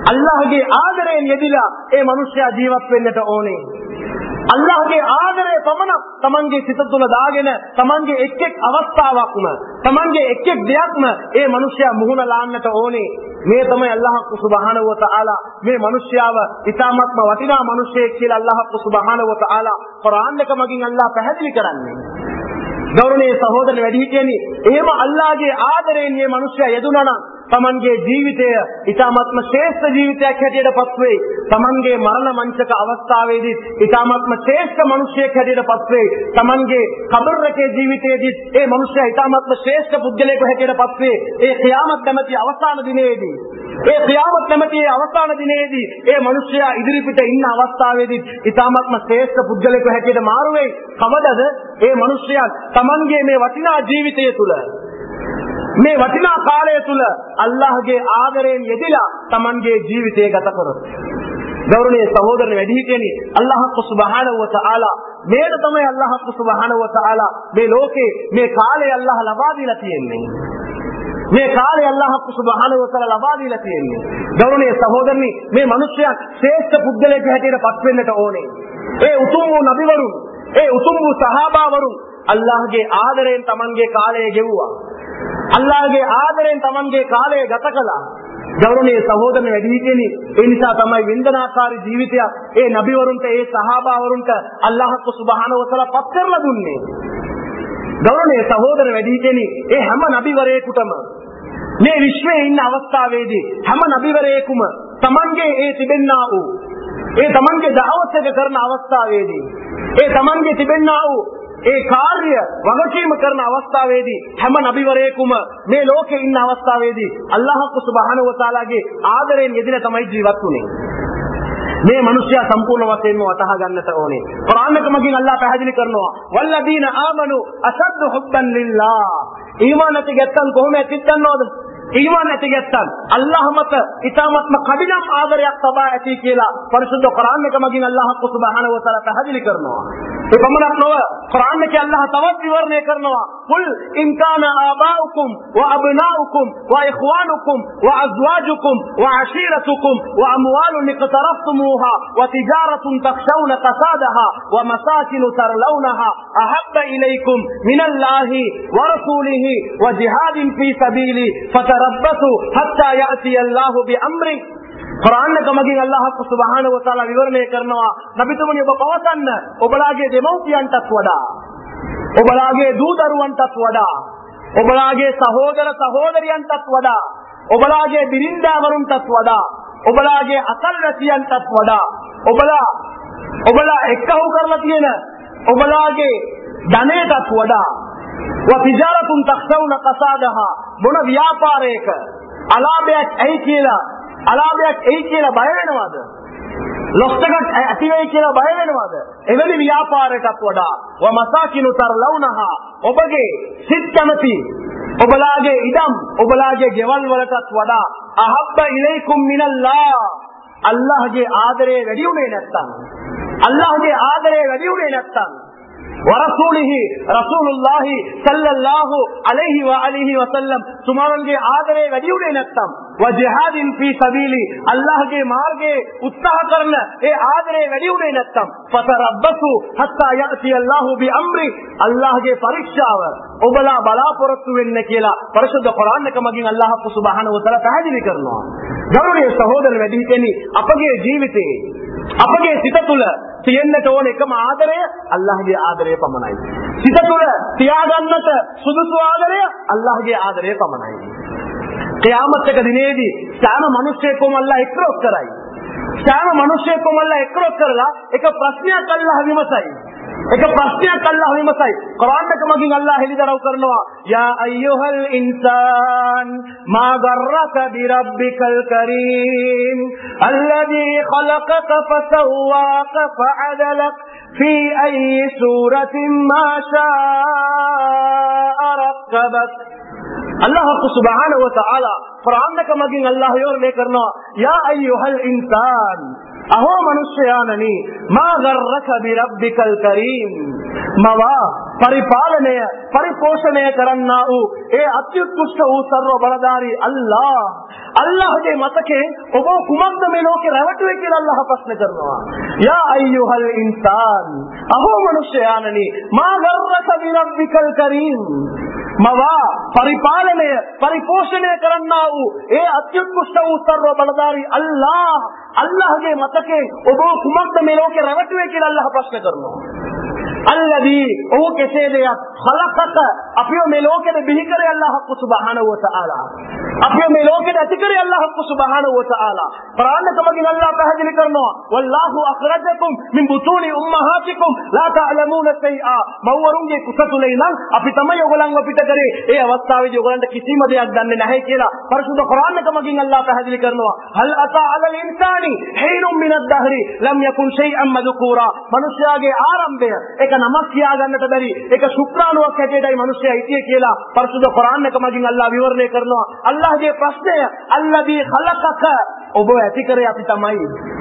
Speaker 1: අල්ලාහගේ ආදරයෙන් යෙදිලා ඒ මනුෂ්‍යයා ජීවත් වෙන්නට ඕනේ. අල්ලාහගේ ආදරය පමණක් තමන්ගේ සිත තුළ දාගෙන තමන්ගේ එක් එක් අවස්ථාවක්ම තමන්ගේ එක් එක් දෙයක්ම ඒ මනුෂ්‍යයා මුහුණ ලාන්නට ඕනේ. මේ තමයි අල්ලාහ් සුබ්හානහු වතාලා මේ මනුෂ්‍යයාව ඉතාමත්ම වටිනා මිනිසෙක් කියලා අල්ලාහ් සුබ්හානහු වතාලා කුර්ආන් එක මගින් අල්ලාහ් පැහැදිලි කරන්නේ. ගෞරවනීය සහෝදරනි වැඩිහිටියනි, එහෙම අල්ලාහගේ ආදරයෙන් මේ මනුෂ්‍යයා යෙදුණා නම් තමන්ගේ ජීවිතය ඉතාමත්ම ශ්‍රේෂ්ඨ ජීවිතයක් හැටියට පත් වෙයි. තමන්ගේ මරණ මංචක අවස්ථාවේදී ඉතාමත්ම ශ්‍රේෂ්ඨ මිනිසෙක් හැටියට පත් වෙයි. තමන්ගේ කබරකේ ජීවිතයේදී ඒ මිනිසයා ඉතාමත්ම ශ්‍රේෂ්ඨ පුද්ගලයෙකු හැටියට පත් වෙයි. ඒ ඛියාමත් නැමැති අවසාන දිනේදී ඒ ඛියාමත් නැමැති අවසාන දිනේදී ඒ මිනිසයා ඉදිරිපිට ඉන්න අවස්ථාවේදී ඉතාමත්ම ශ්‍රේෂ්ඨ පුද්ගලයෙකු හැටියට මාරු වෙයි. කවදද ඒ මිනිසයා තමන්ගේ මේ වටිනා ජීවිතය තුළ මේ වටිනා කාලය තුල අල්ලාහගේ ආදරයෙන් යෙදিলা තමන්ගේ ජීවිතය ගත කරොත්. ගෞරවනීය සහෝදරනි වැඩිහිටියනි, අල්ලාහ් සුබ්හානහු වතාලා මේක තමයි අල්ලාහ් සුබ්හානහු වතාලා මේ ලෝකේ මේ කාලය අල්ලාහ් ලබා දීලා තියෙන්නේ. මේ කාලය අල්ලාහ් සුබ්හානහු වතාලා ලබා දීලා තියෙන්නේ. ගෞරවනීය සහෝදරනි, මේ මිනිස්යා ශ්‍රේෂ්ඨ පුද්ගලයෙකු හැටියට පත් වෙන්නට ඕනේ. ඒ උතුම් වූ නබිවරුන්, ඒ උතුම් වූ සහාබාවරුන් අල්ලාහගේ ආදරයෙන් තමන්ගේ කාලය ගෙවුවා. අල්ලාහගේ ආදරයෙන් තමන්ගේ කාලය ගත කළා. ගෞරවනීය සහෝදරනි වැඩිහිටියනි, ඒ නිසා තමයි වින්දනාකාරී ජීවිතයක් ඒ නබිවරුන්ට, ඒ සහාබාවරුන්ට අල්ලාහ් සුබ්හානහු වතාලා පත් කරලා දුන්නේ. ගෞරවනීය සහෝදර වැඩිහිටියනි, ඒ හැම නබිවරයෙකුටම මේ විශ්වයේ ඉන්න අවස්ථාවේදී හැම නබිවරයෙකුම තමන්ගේ ඒ තිබෙන්නා වූ ඒ තමන්ගේ දහවත් එක කරන අවස්ථාවේදී ඒ තමන්ගේ තිබෙන්නා වූ ඒ කාර්ය වගකීම කරන අවස්ථාවේදී හැම නබිවරයෙකුම මේ ලෝකේ ඉන්න අවස්ථාවේදී අල්ලාහ් සුබ්හානහු වතාලාගේ ආදරයෙන් යෙදিলা තමයි ජීවත් වුනේ. මේ මිනිස්යා සම්පූර්ණ වශයෙන්ම වටහා ගන්නට ඕනේ. කුර්ආන් එක මගින් අල්ලාහ් පැහැදිලි කරනවා වල්ලදීන ආමනු අෂද්දු හුබ්බන් ලිල්ලාහ්. ඊමාන නැති ගැත්තන් කොහොම ඇතිස්සන්නවද? ඊමාන නැති ගැත්තන් අල්ලාහ් මත ඊටාත්ම කඩිනම් ආදරයක් තබා ඇති කියලා පරිසුද්ධ කුර්ආන් එක මගින් අල්ලාහ් සුබ්හානහු වතාලා පැහැදිලි කරනවා. ඒ පමණක් නොව කුර්ආන් එකේ අල්ලාහ් තවත් විවරණය කරනවා කුල් ඉන් කාන ආබාඋකුම් වඅබ්නාඋකුම් වඉඛවානුකුම් වඅස්වාජුකුම් වඅශීරතුකුම් වඅම්වාලුන් ඉක්තරෆ්තුමූහා වතිජාරතුන් තක්ෂෞන කසාදහා වමසාකිනු තර්ලൗනහා අහබ්බ ඉලයිකුම් මිනල්ලාහි වරසූලිහි වජිහාදින් ෆී සබීලි ෆතරබ්බසු හත්තා යأتියල්ලාහු බිඅම්රි. කුර්ආන් එක මගින් අල්ලාහ් සුබ්හානහු වතාලා විවරණය කරනවා නබිතුමනි, ඔබ පවසන්න ඔබලාගේ දෙමව්පියන්ටත් වඩා, ඔබලාගේ දූ දරුවන්ටත් වඩා, ඔබලාගේ සහෝදර සහෝදරියන්ටත් වඩා, ඔබලාගේ බිරින්දාවරුන්ටත් වඩා, ඔබලාගේ අසල්වැසියන්ටත් වඩා, ඔබලා ඔබලා එක්කහු කරලා තියෙන ඔබලාගේ ධනයටත් වඩා වතිජාරතුන් තක්ෂෞන කසාදහා, මොන ව්‍යාපාරයක අලාභයක් ඇයි කියලා අලාභයක් එයි කියලා බය වෙනවද? ලොස්තකට ඇති වෙයි කියලා බය වෙනවද? එවැනි ව්‍යාපාරයකට වඩා වමසාකිනු තර්ලൗනහා, ඔබගේ සිත් කැමති ඔබලාගේ ඉඩම් ඔබලාගේ ගෙවල් වලටත් වඩා අහබ්බ ඉලයිකුම් මිනල්ලාහ්, අල්ලාහගේ ආදරය වැඩි උනේ නැත්තම්, අල්ලාහගේ ආදරය වැඩි උනේ නැත්තම් වරසූලිහි රසූලුල්ලාහි සල්ලල්ලාහු අලයිහි වඅලිහි වසල්ලම් තුමාණන්ගේ ආදරය වැඩි උනේ නැත්තම් වජිහාදින් ෆී සබීලි, අල්ලාහගේ මාර්ගයේ උත්සාහ කරන ඒ ආදරය වැඩි උනේ නැත්තම් ෆතරබ්බසු හත්තා යأتියල්ලාහු බිඅම්රි, අල්ලාහගේ පරීක්ෂාව ඔබලා බලාපොරොත්තු වෙන්න කියලා පරිශුද්ධ කුර්ආන් එක මගින් අල්ලාහ් සුබ්හානහු වතාලා පැහැදිලි කරනවා. ගෞරවනීය සහෝදර වැඩිහිටියනි, අපගේ ජීවිතේ අපගේ සිත තුළ තියෙන්නට ඕන එකම ආදරය අල්ලාහගේ ආදරය පමණයි. සිත තුළ තියාගන්නට සුදුසු ආදරය අල්ලාහගේ ආදරය පමණයි. ඛියාමත් එක දිනේදී සෑම මිනිසෙකම අල්ලාහ එක්රොක් කරයි. සෑම මිනිසෙකම අල්ලාහ එක්රොක් කරලා එක ප්‍රශ්නයක් අල්ලාහ විමසයි. එක ප්‍රශ්නයක් අල්ලාහ විමසයි. කුර්ආන් එක මගින් අල්ලාහ හෙළිදරව් කරනවා යා අයියුහල් ඉන්සාන් මා ගර්රක බිරබ්බිකල් කරීම් අල්ලදී ඛලකක ෆසව්වාක ෆඅදලක ෆී අය්යි සූරතින් මා ශාअ රක්බක. අල්ලාහ් සුබ්හානහු වතාලා කුර්ආන් එක මගින් අල්ලාහ විවරණය කරනවා යා අයියුහල් ඉන්සාන්, අහෝ මනුෂ්‍යයානනි, මා ගර්රක බිරබ්බිකල් කරීම්, මවා පරිපාලනය පරිපෝෂණය කරන්නා වූ ඒ අත්‍යුත්කෘෂ්ඨ වූ සර්ව බලධාරී අල්ලාහ් අල්ලාහගේ මතකේ ඔබ කුමක්ද මේ ලෝකේ රැවටුවේ කියලා අල්ලාහ් ප්‍රශ්න කරනවා. යා අයියුහල් ඉන්සාන් අහෝ මනුෂ්‍යයානනි මා ගර්රක බිරබ්බිකල් කරීම් මවා පරිපාලනය පරිපෝෂණය කරන්නා වූ ඒ අත්‍යුත්කෘෂ්ඨ වූ සර්ව බලධාරී අල්ලාහ් අල්ලාහගේ මතකේ ඔබ කුමක්ද මේ ලෝකේ රැවටුවේ කියලා අල්ලාහ් ප්‍රශ්න කරනවා. අල්ලදී ඔහු කෙසේද ඛලකක අපිව මේ ලෝකෙට බිහි කරේ අල්ලාහ් සුබ්හානහු වතාලා අපිව මේ ලෝකෙට ඇති කරේ අල්ලාහ් සුබ්හානහු වතාලා ප්‍රාණකමකින් අල්ලාහ් පැහැදිලි කරනවා වල්ලාහු අඛරජකුම් මින් බුතූනි උම්මහාතිකුම් ලා තඅලමූන සයිઆ මව්වරුන්ගේ කුස තුලේ ඉඳන් අපි තමයි ඔයගලන්ව පිට කරේ ඒ අවස්ථාවේදී ඔයගලන්ට කිසිම දෙයක් දන්නේ නැහැ කියලා පරිසුද්ධ කුර්ආනකමකින් අල්ලාහ් පැහැදිලි කරනවා හල් අතා අලල් ඉන්සානි හීනුම් මිනද් දහරි ලම් යකුන් ෂයිअම් මذකූරා මනුෂ්‍යයාගේ ආරම්භය ඒක නමක් කියා ගන්නට බැරි ඒක ශුක්‍රාණුවක් හැටියටයි මිනිස්සයා හිටියේ කියලා පරිසුද්ධ කුර්ආන් එක මගින් අල්ලාහ් විවරණය කරනවා. අල්ලාහ්ගේ ප්‍රශ්නය අල්ලදී ඛලකක ඔබ ඇති කරේ අපි තමයි.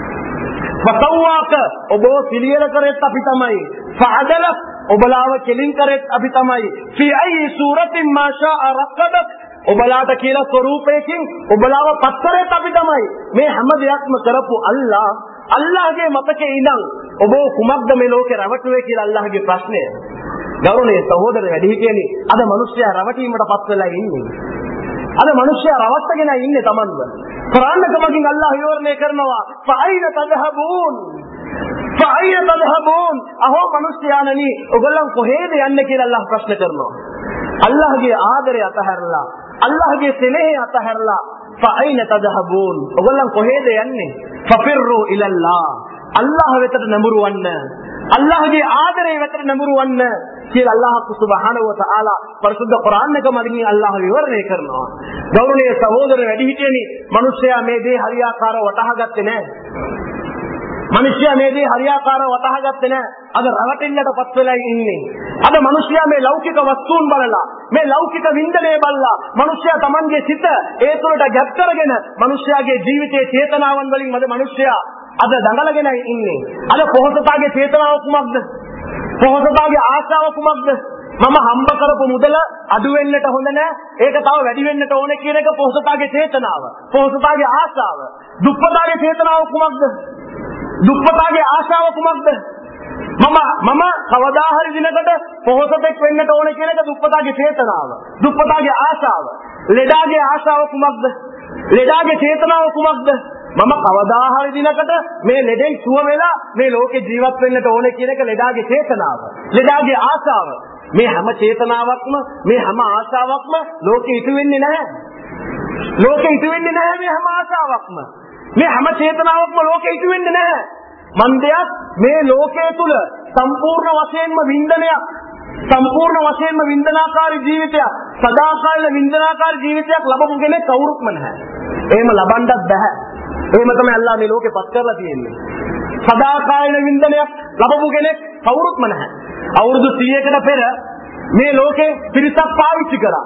Speaker 1: වසවාක ඔබ පිළියෙල කරෙත් අපි තමයි. ෆඅදලක් ඔබලාව කෙලින් කරෙත් අපි තමයි. ෆී අයි සූරතින් මා ෂා රක්කදක් ඔබලාට කියලා ස්වරූපයකින් ඔබලාව පත්තරෙත් අපි තමයි. මේ හැම දෙයක්ම කරපු අල්ලාහ් අල්ලාහගේ මතකේ ඉඳන් ඔබ කුමක්ද මේ ලෝකේ රැවටුවේ කියලා අල්ලාහගේ ප්‍රශ්නය. ගෞරවනීය සහෝදර වැඩිහිටියනි අද මිනිස්සයා රැවටීමට පත් වෙලා ඉන්නේ. අද මිනිස්සයා රවට්ටගෙන ඉන්නේ Tamanව. කුර්ආන් එකකින් අල්ලාහ් විවරණය කරනවා ෆඅයින තදහබූන් ෆඅයින තදහබූන් අහෝ මිනිස්යානනි ඔයගොල්ලන් කොහෙද යන්නේ කියලා අල්ලාහ් ප්‍රශ්න කරනවා. අල්ලාහගේ ආදරය අතහැරලා අල්ලාහගේ ස්නේහය අතහැරලා ෆඅයින තදහබූන් ඔයගොල්ලන් කොහෙද යන්නේ? ෆෆිර්රු ඉලල්ලාහ් අල්ලාහ් වෙතට නැඹුරු වන්න අල්ලාහගේ ආදරය වෙතට නැඹුරු වන්න කියලා අල්ලාහ් සුබ්හානහු වතාලා පරිසුද්ධ කුර්ආන් එක මගින් අල්ලාහ් විවරණය කරනවා. ගෞරවනීය සහෝදර වැඩිහිටියනි මිනිස්සයා මේ දේ හරියාකාරව වටහාගත්තේ නැහැ. මිනිස්සයා මේ දේ හරියාකාරව වටහාගත්තේ නැහැ. අද රවටෙන්නටපත් වෙලා ඉන්නේ. අද මිනිස්සයා මේ ලෞකික වස්තුන් බලලා මේ ලෞකික වින්දනය බලලා මිනිස්සයා Tamanගේ සිත ඒ තුළට ගැප් කරගෙන මිනිස්සයාගේ ජීවිතයේ චේතනාවන් වලින් මද මිනිස්සයා අද දඟලගෙන ඉන්නේ. අද පොහොසතාගේ චේතනාව කුමක්ද? පොහොසතාගේ ආශාව කුමක්ද? මම හම්බ කරපු මුදල අඩු වෙන්නට හොඳ නැහැ. ඒක තව වැඩි වෙන්නට ඕනේ කියන එක පොහොසතාගේ චේතනාව. පොහොසතාගේ ආශාව. දුප්පතාගේ චේතනාව කුමක්ද? දුප්පතාගේ ආශාව කුමක්ද? මම මම කවදා හරි දිනකට පොහොසතෙක් වෙන්නට ඕනේ කියන එක දුප්පතාගේ චේතනාව. දුප්පතාගේ ආශාව. ලෙඩාගේ ආශාව කුමක්ද? ලෙඩාගේ චේතනාව කුමක්ද? මම කවදා හරි දිනකට මේ ලෙඩෙන් සුව වෙලා මේ ලෝකේ ජීවත් වෙන්නට ඕනේ කියන එක ලෙඩාගේ චේතනාව. ලෙඩාගේ ආශාව. මේ හැම චේතනාවක්ම මේ හැම ආශාවක්ම ලෝකේ ඉතු වෙන්නේ නැහැ. ලෝකේ ඉතු වෙන්නේ නැහැ මේ හැම ආශාවක්ම. මේ හැම චේතනාවක්ම ලෝකේ ඉතු වෙන්නේ නැහැ. මන්දයක් මේ ලෝකයේ තුල සම්පූර්ණ වශයෙන්ම වින්දනයක් සම්පූර්ණ වශයෙන්ම වින්දනාකාරී ජීවිතයක් සදාකාලික වින්දනාකාරී ජීවිතයක් ලැබපු කෙනෙක් කවුරුත්ම නැහැ. එහෙම ලබන්නත් බෑ. එහෙම තමයි අල්ලාහ් මේ ලෝකේ පත් කරලා තියෙන්නේ. සදාකාලික වින්දනයක් ලැබපු කෙනෙක් කවුරුත්ම නැහැ. අවුරුදු සීයකට පෙර මේ ලෝකේ පිරිසක් පාවිච්චි කරා.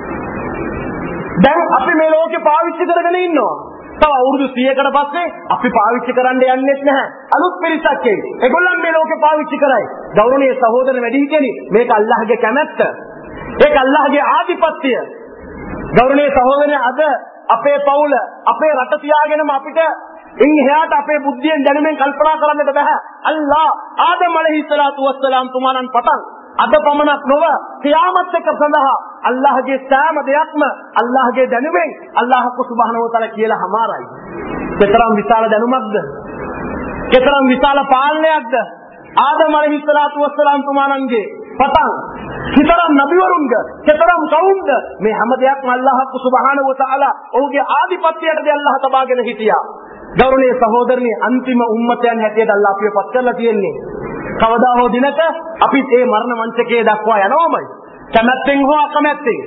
Speaker 1: දැන් අපි මේ ලෝකේ පාවිච්චි කරගෙන ඉන්නවා. තව අවුරුදු සීයකට පස්සේ අපි පාවිච්චි කරන්න යන්නේ නැහැ. අලුත් පිරිසක් එයි. ඒගොල්ලන් මේ ලෝකේ පාවිච්චි කරයි. ගෞරවනීය සහෝදර වැඩිහිටියනි මේක අල්ලාහගේ කැමැත්ත. ඒක අල්ලාහගේ ආධිපත්‍යය. ගෞරවනීය සහෝදරයනි අද අපේ පවුල අපේ රට තියාගෙනම අපිට ඉන් එහාට අපේ බුද්ධියෙන් දැනුමෙන් කල්පනා කරන්නට බෑ. අල්ලාහ් ආදම් අලයිහිස්සලාතු වස්සලාම් තුමාණන් පටන් අද පමණක් නොව ඛියාමත් එක සඳහා අල්ලාහගේ සෑම දෙයක්ම අල්ලාහගේ දැනුමෙන් අල්ලාහ් සුබ්හානහු වතාලා කියලා හමාරයි. කෙතරම් විශාල දැනුමක්ද? කෙතරම් විශාල පාලනයක්ද? ආදම් අලයිහිස්සලාතු වස්සලාම් තුමාණන්ගේ පටන් කෙතරම් නබිවරුන්ගේ කෙතරම් කවුන්ද මේ හැම දෙයක්ම අල්ලාහ් සුබ්හානහු වතාලා ඔහුගේ ආධිපත්‍යයටදී අල්ලාහ් තබාගෙන හිටියා. ගෞරවනීය සහෝදරනි අන්තිම උම්මතයන් හැටියට අල්ලාහ් අපිව පත් කරලා තියෙන්නේ. කවදා හෝ දිනක අපි මේ මරණ මංචකයේ දක්වා යනවාමයි. කැමැත්තෙන් හෝ අකමැත්තෙන්.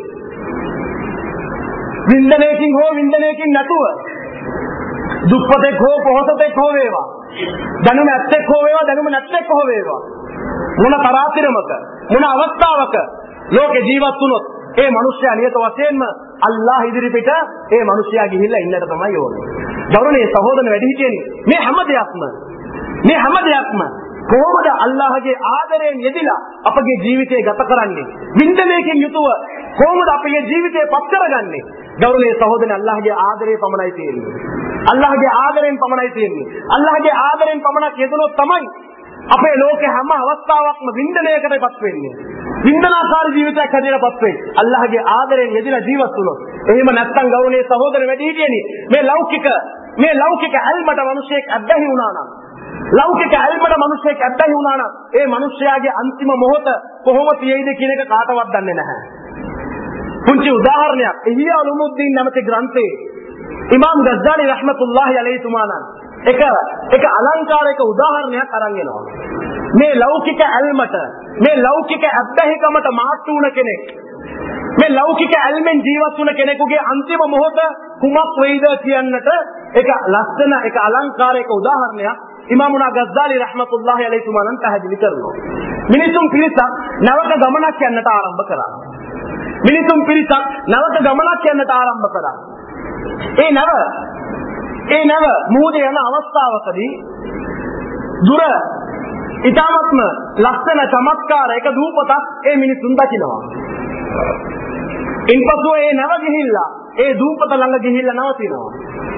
Speaker 1: වින්දනයකින් හෝ වින්දනයකින් නැතුව. දුප්පතෙක් හෝ පොහොසතෙක් හෝ වේවා. දැනුම ඇත්තෙක් හෝ වේවා දැනුම නැත්තෙක් හෝ වේවා. මොන තරාතිරමක මොන අවස්ථාවක ලෝකේ ජීවත් වුණොත් ඒ මිනිස්යා නියත වශයෙන්ම අල්ලාහ් ඉදිරිපිට ඒ මිනිස්යා ගිහිල්ලා ඉන්නට තමයි ඕනේ. ගෞරවනීය සහෝදර වැඩිහිටියනි මේ හැම දෙයක්ම මේ හැම දෙයක්ම කොහොමද අල්ලාහගේ ආදරයෙන් යෙදিলা අපගේ ජීවිතය ගත කරන්නේ? වින්දනයකින් යුතුව කොහොමද අපගේ ජීවිතය පත් කරගන්නේ? ගෞරවනීය සහෝදරයන්, අල්ලාහගේ ආදරය පමණයි තියෙන්නේ. අල්ලාහගේ ආදරයෙන් පමණයි තියෙන්නේ. අල්ලාහගේ ආදරයෙන් පමණක් යෙදුනොත් තමයි අපේ ලෝකේ හැම අවස්ථාවක්ම වින්දනයකටපත් වෙන්නේ. වින්දනාකාරී ජීවිතයක් හැදෙන්නපත් වෙයි. අල්ලාහගේ ආදරයෙන් යෙදিলা ජීවත් වුණොත්. එහෙම නැත්නම් ගෞරවනීය සහෝදර වැඩිහිටියනි, මේ ලෞකික මේ ලෞකික ඇල්මට මිනිසෙක් අබ්බැහි වුණා නම්, ලෞකික ඇල්මට මිනිසෙක් අබ්බැහි වුණා නම්, ඒ මිනිස්යාගේ අන්තිම මොහොත කොහොම තියෙයිද කියන එක කාටවත් දන්නේ නැහැ. පුංචි උදාහරණයක්, ඉහියා උලුමුද්දීන් නැමැති ග්‍රන්ථයේ ඉමාම් ගස්දාලි රහ්මතුල්ලාහි අලයිහි තුමාණන් එක එක අලංකාරයක උදාහරණයක් අරන් එනවා. මේ ලෞකික ඇල්මට, මේ ලෞකික අබ්බැහිකමට මාට්ටු වුණ කෙනෙක්, මේ ලෞකික ඇල්මෙන් ජීවත් වුණ කෙනෙකුගේ අන්තිම මොහොත කුමක් වෙයිද කියන්නට එක ලස්සන එක අලංකාරයක උදාහරණයක් ඉමාමුනා ගස්දාලි රහ්මතුල්ලාහි අලයිහි තුමාණන් පැහැදිලි කරනවා. මිනිසුන් පිරිසක් නැවත ගමනක් යන්නට ආරම්භ කරා. මිනිසුන් පිරිසක් නැවත ගමනක් යන්නට ආරම්භ කරා. ඒ නැව ඒ නැව මුහුදේ යන අවස්ථාවකදී දුර ඊටාත්ම ලස්සන චමත්කාර එක දූපතක් ඒ මිනිසුන් දකිනවා. ඉන්පසු ඒ නැව ගිහිල්ලා ඒ දූපත ළඟ ගිහිල්ලා නවතිනවා.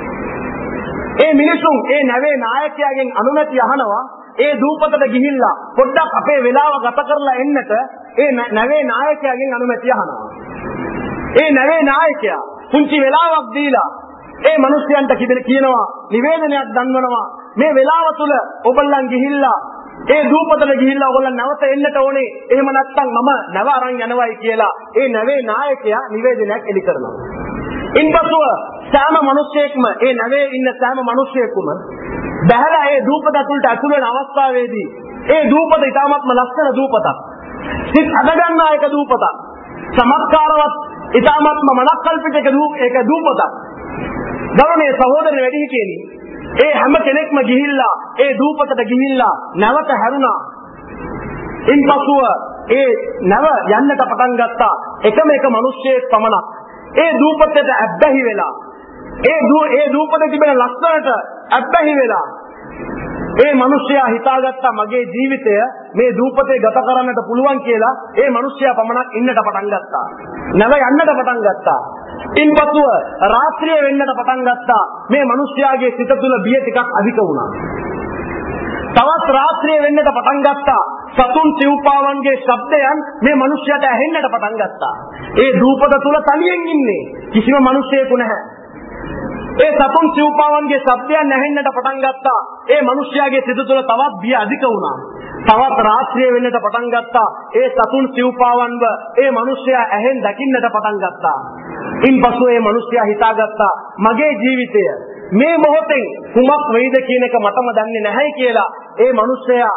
Speaker 1: ඒ මිනිසුන් ඒ නැවේ නායකයාගෙන් අනුමැතිය අහනවා ඒ දූපතට ගිහිල්ලා පොඩ්ඩක් අපේ වෙලාව ගත කරලා එන්නට ඒ නැවේ නායකයාගෙන් අනුමැතිය අහනවා. ඒ නැවේ නායකයා පුංචි වෙලාවක් දීලා ඒ මිනිස්යන්ට කියනවා, නිවේදනයක් දන්වනවා, මේ වෙලාව තුල ඔබල්ලන් ගිහිල්ලා ඒ දූපතට ගිහිල්ලා ඔයගොල්ලන් නැවත එන්නට ඕනේ. එහෙම නැත්නම් මම නැව අරන් යනවායි කියලා ඒ නැවේ නායකයා නිවේදනයක් එලි කරනවා. ඉන්පසුව සෑම මිනිසෙක්ම ඒ නැවේ ඉන්න සෑම මිනිසෙකුම බහැලා ඒ දූපත ඇතුළට ඇතුළු වෙන අවස්ථාවේදී ඒ දූපත ඉතාමත්ම ලස්සන දූපතක්, සිත් අදගන්නා එක දූපතක්, චමත්කාරවත් ඉතාමත්ම මනක්කල්පිත එක දූපතක්. ගෞරවනීය සහෝදරයන් වැඩිහිටියනි, ඒ හැම කෙනෙක්ම ගිහිල්ලා ඒ දූපතට ගිහිල්ලා නැවත හැරුණා. ඉන්පසුව ඒ නැව යන්නට පටන් ගත්තා. එකම එක මිනිස්සෙක් පමණක් ඒ දූපතට අබ්බැහි වෙලා, ඒ දූ ඒ දූපතේ තිබෙන ලස්සනට අබ්බැහි වෙලා ඒ මිනිසයා හිතාගත්තා මගේ ජීවිතය මේ දූපතේ ගත කරන්නට පුළුවන් කියලා. ඒ මිනිසයා පමණක් ඉන්නට පටන් ගත්තා. නැව යන්නට පටන් ගත්තා. ඉන්පසුව රාත්‍රිය වෙන්නට පටන් ගත්තා. මේ මිනිස්යාගේ සිත තුළ බිය ටිකක් අධික වුණා. තවත් රාත්‍රිය වෙන්නට පටන් ගත්තා. සතුන් සිව්පාවන්ගේ ශබ්දයන් මේ මිනිස්යාට ඇහෙන්නට පටන් ගත්තා. ඒ දූපත තුළ තනියෙන් ඉන්නේ කිසිම මිනිසෙකු නැහැ. ඒ සතුන් සිව්පාවන්ගේ ශබ්දයන් ඇහෙන්නට පටන් ගත්තා. ඒ මිනිස්යාගේ සිත තුළ තවත් බිය අධික වුණා. තවත් රාත්‍රිය වෙන්නට පටන් ගත්තා. ඒ සතුන් සිව්පාවන්ව ඒ මිනිස්යා ඇහෙන් දකින්නට පටන් ගත්තා. ඉන්පසු ඒ මිනිස්යා හිතාගත්තා මගේ ජීවිතය මේ මොහොතෙන් කුමක් වෙයිද කියන එක මටම දන්නේ නැහැ කියලා. ඒ මිනිස්යා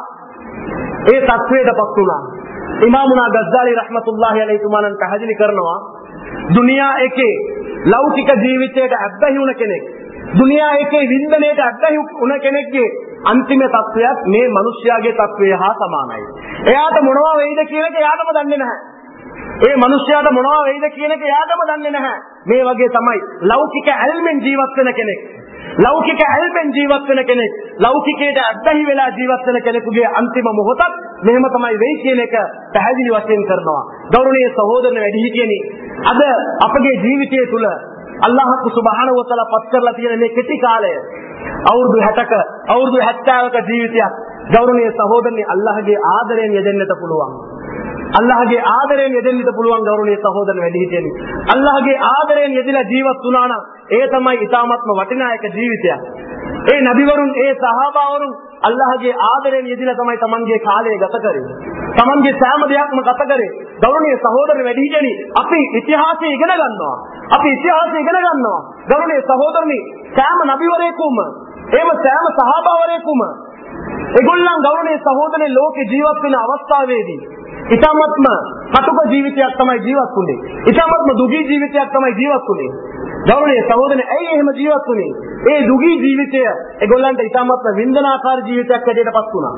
Speaker 1: ඒ තත්වයටපත් වුණා. ඉමාමුනා ගස්දාලි රහ්මතුල්ලාහි අලයිහි තුමාණන් පැහැදිලි කරනවා, දුනියා එකේ ලෞකික ජීවිතයට අබ්බැහි වුණ කෙනෙක්, දුනියා එකේ වින්දනයට අබ්බැහි වුණ කෙනෙක්ගේ අන්තිම තත්වයක් මේ මිනිස්යාගේ තත්වය හා සමානයි. එයාට මොනවා වෙයිද කියන එක එයාටම දන්නේ නැහැ. ඒ මිනිස්යාට මොනවා වෙයිද කියන එක එයාටම දන්නේ නැහැ. මේ වගේ තමයි ලෞකික ඇල්මෙන් ජීවත් වෙන කෙනෙක්, ලෞකික ඇල්මෙන් ජීවත් වෙන කෙනෙක්, ලෞකිකයට අබ්බැහි වෙලා ජීවත් වෙන කෙනෙකුගේ අන්තිම මොහොතත් මෙහෙම තමයි වෙයි කියන එක පැහැදිලි වශයෙන් කරනවා. ගෞරවනීය සහෝදරයන් වැඩිහිටියනි, අද අපගේ ජීවිතය තුළ අල්ලාහ් සුබ්හානහු වතාලා පත් කරලා තියෙන මේ කෙටි කාලය, අවුරුදු හැටක අවුරුදු හැත්තෑවක ජීවිතයක්, ගෞරවනීය සහෝදරනි, අල්ලාහ්ගේ ආදරයෙන් යෙදෙන්නට පුළුවන්. අල්ලාහ්ගේ ආදරයෙන් යෙදෙන්නට පුළුවන්. ගෞරවනීය සහෝදරයන් වැඩිහිටියනි, අල්ලාහ්ගේ ආදරයෙන් යෙදিলা ජීවත් වුණා නම් ඒ තමයි ඊටාත්ම වටිනා එක ජීවිතයක්. ඒ නබිවරුන්, ඒ සහාබාවරුන් අල්ලාහ්ගේ ආදරයෙන් යෙදিলা තමයි තමන්ගේ කාලය ගත කරේ. තමන්ගේ සෑම දෙයක්ම ගත කරේ. ගෞරවනීය සහෝදර වැඩිහිටියනි, අපි ඉතිහාසය ඉගෙන ගන්නවා. අපි ඉතිහාසය ඉගෙන ගන්නවා. ගෞරවනීය සහෝදරනි, සෑම නබිවරයෙකුම, එහෙම සෑම සහාබාවරයෙකුම ඒගොල්ලන් ගෞරවනීය සහෝදරනේ ලෝකේ ජීවත් වෙන අවස්ථාවේදී ඊටාත්ම කටුක ජීවිතයක් තමයි ජීවත් වුනේ. ඊටාත්ම දුගී ජීවිතයක් තමයි ජීවත් වුනේ. ගෞරවනීය සහෝදරනේ, ඇයි එහෙම ජීවත් වුනේ? ඒ දුගී ජීවිතය ඒගොල්ලන්ට ඊටාත්ම වින්දනාකාරී ජීවිතයක් හැටියටපත් වුණා.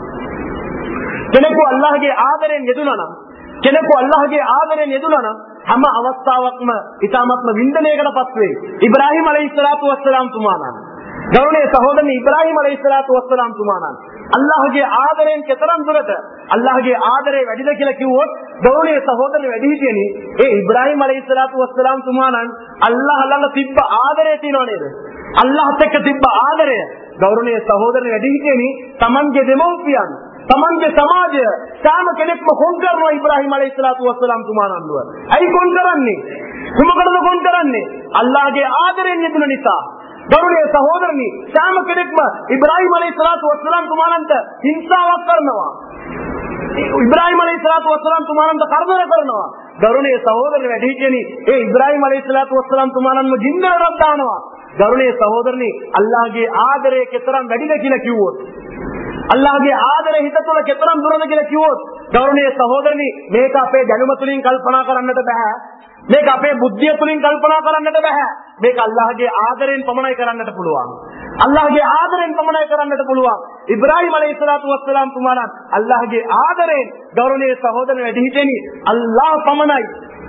Speaker 1: කෙනෙකු අල්ලාහ්ගේ ආදරයෙන් යෙදුණා නම්, කෙනෙකු අල්ලාහ්ගේ ආදරයෙන් යෙදුණා නම් හැම අවස්ථාවකම ඊටාත්ම වින්දනයකටපත් වෙයි. ඉබ්‍රාහීම අලයිහිස්සලාතු වස්සලාම් තුමාණන් ගෞරවනීය සහෝදරනි ඉබ්‍රාහීම අලයිහිස්සලාතු වස්සලාම් තුමාණන් අල්ලාහගේ ආදරයෙන් කතරම් දුරට අල්ලාහගේ ආදරය වැඩිද කියලා කිව්වොත් ගෞරවනීය සහෝදරනි වැඩි හිටියනි ඒ ඉබ්‍රාහීම අලයිහිස්සලාතු වස්සලාම් තුමාණන් අල්ලාහ ළඟ තිබ්බ ආදරය තියෙනව නේද? අල්ලාහත් එක්ක තිබ්බ ආදරය ගෞරවනීය සහෝදරනි වැඩි හිටියනි තමන්ගේ දෙමව්පියන් තමන්ගේ සමාජය සෑම කෙනෙක්ම කොන් කරනවා ඉබ්‍රාහීම අලයිහිස්සලාතු වස්සලාම් තුමාණන්ව. ඇයි කොන් කරන්නේ? කුමකටද කොන් කරන්නේ? අල්ලාහගේ ආදරයෙන් යෙදුන නිසා. ගෞරවනීය සහෝදරනි සෑම කෙනෙක්ම ඉබ්‍රාහීම අලයිහිස්සලාතු වස්සලාම් තුමාණන්ට හිංසාවක් කරනවා. ඉබ්‍රාහීම අලයිහිස්සලාතු වස්සලාම් තුමාණන්ට කරදර කරනවා. ගෞරවනීය සහෝදරනි වැඩි හිටියනි ඒ ඉබ්‍රාහීම අලයිහිස්සලාතු වස්සලාම් තුමාණන්ව ජින්දරක් දානවා. ගෞරවනීය සහෝදරනි අල්ලාහගේ ආදරය කෙතරම් වැඩිද කියලා කිව්වොත් අල්ලාහගේ ආදරය හිත තුළ කෙතරම් දුරද කියලා කිව්වොත් ගෞරවනීය සහෝදරනි මේක අපේ දැනුම තුලින් කල්පනා කරන්නට බෑ. මේක අපේ බුද්ධිය තුලින් කල්පනා කරන්නට බෑ. මේක අල්ලාහගේ ආදරයෙන් පමණයි කරන්නට පුළුවන්. අල්ලාහගේ ආදරයෙන් පමණයි කරන්නට පුළුවන්. ඉබ්‍රාහීම අලයිහිස්සලාතු වස්සලාම් තුමාණන් අල්ලාහගේ ආදරයෙන් ගෞරවනීය සහෝදරනි වැඩි හිටියනි අල්ලාහ පමණයි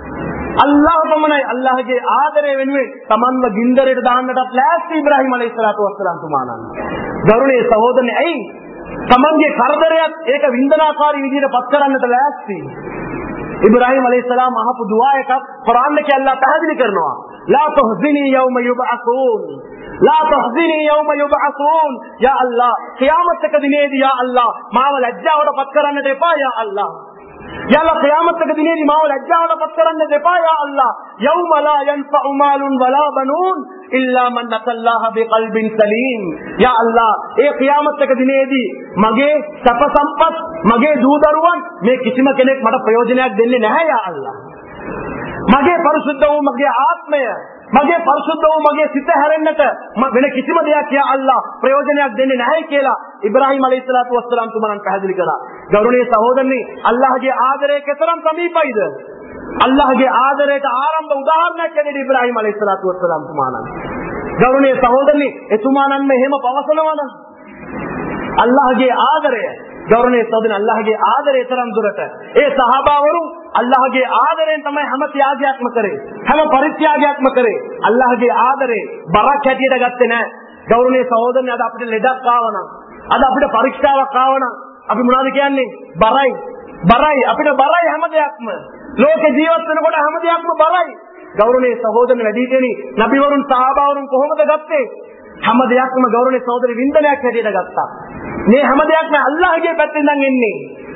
Speaker 1: අල්ලාහ පමණයි අල්ලාහගේ ආදරය වෙනුවෙන් තමන්ව ගින්දරයට දාන්නටත් ලෑස්ති ඉබ්‍රාහීම අලයිහිස්සලාතු වස්සලාම් තුමාණන්. ගෞරවනීය සහෝදරනි ඇයි තමන්ගේ කරදරයක් ඒක වින්දනාකාරී විදිහට පත් කරන්නට ලෑස්ති. ඉබ්‍රාහීම අලයිහිස්සලාම් අහපු දුආ එකක් කුර්ආන් එකේ අල්ලාහ් පැහැදිලි කරනවා. ලා තහ්සිනී යෞම යුබ්අසූන් ලා තහ්සිනී යෞම යුබ්අසූන් යා අල්ලාහ් ඛියාමත් එක දිනේදී යා අල්ලාහ් මාව ලැජ්ජාවට පත් කරන්නට එපා යා අල්ලාහ්. යා අල්ලාහ් ඛියාමත් එක දිනේදී මාව ලැජ්ජාවට පත් කරන්නට එපා යා අල්ලාහ්. යෞම ලා යන්ෆഉ මාලුන් වලා බනූන් ඉල්ලා මන් අතල්ලාහ බිකල්බින් සලීම්. යා අල්ලාහ් ඒ ඛියාමත් එක දිනේදී මගේ සප සම්පත් මගේ දූ දරුවන් මේ කිසිම කෙනෙක් මට ප්‍රයෝජනයක් දෙන්නේ නැහැ යා අල්ලාහ්. මගේ පරිසුද්ධ වූ මගේ ආත්මය මගේ පරිසුද්ධ වූ මගේ සිත හැරෙන්නට වෙන කිසිම දෙයක් යා අල්ලාහ් ප්‍රයෝජනයක් දෙන්නේ නැහැ කියලා ඉබ්‍රාහීම අලයිහිස්සලාතු වස්සලාම් තුමාණන් පැහැදිලි කළා. ගෞරවනීය සහෝදරනි අල්ලාහගේ ආදරය කෙතරම් සමීපයිද? අල්ලාහගේ ආදරයට ආරම්භ උදාහරණයක් ඇරෙන්නේ ඉබ්‍රාහීම අලයිහිස්සලාතු වස්සලාම් තුමාණන්. ගෞරවනීය සහෝදරනි එතුමාණන් මෙහෙම පවසනවනම් අල්ලාහගේ ආදරය ගෞරවනීය සහෝදරනි අල්ලාහගේ ආදරය තරම් දුරට ඒ සහාබාවරු අල්ලාහගේ ආදරයෙන් තමයි හැම ත්‍යාගයක්ම කරේ හැම පරිත්‍යාගයක්ම කරේ. අල්ලාහගේ ආදරේ බරක් හැටියට ගත්තේ නැහැ. ගෞරවනීය සහෝදරනි අද අපිට ලෙඩක් ආවනම් අද අපිට පරීක්ෂාවක් ආවනම් අපි මොනවද කියන්නේ? බරයි බරයි අපිට බරයි හැම දෙයක්ම. ලෝකේ ජීවත් වෙනකොට හැම දෙයක්ම බරයි. ගෞරවනීය සහෝදරනි වැඩි හිටියනි නබිවරුන් සහාබාවරුන් කොහොමද ගත්තේ? හැම දෙයක්ම ගෞරවනීය සහෝදරි වින්දනයක් හැටියට ගත්තා. මේ හැම දෙයක්ම අල්ලාහගේ පැත්තෙන් නම් එන්නේ.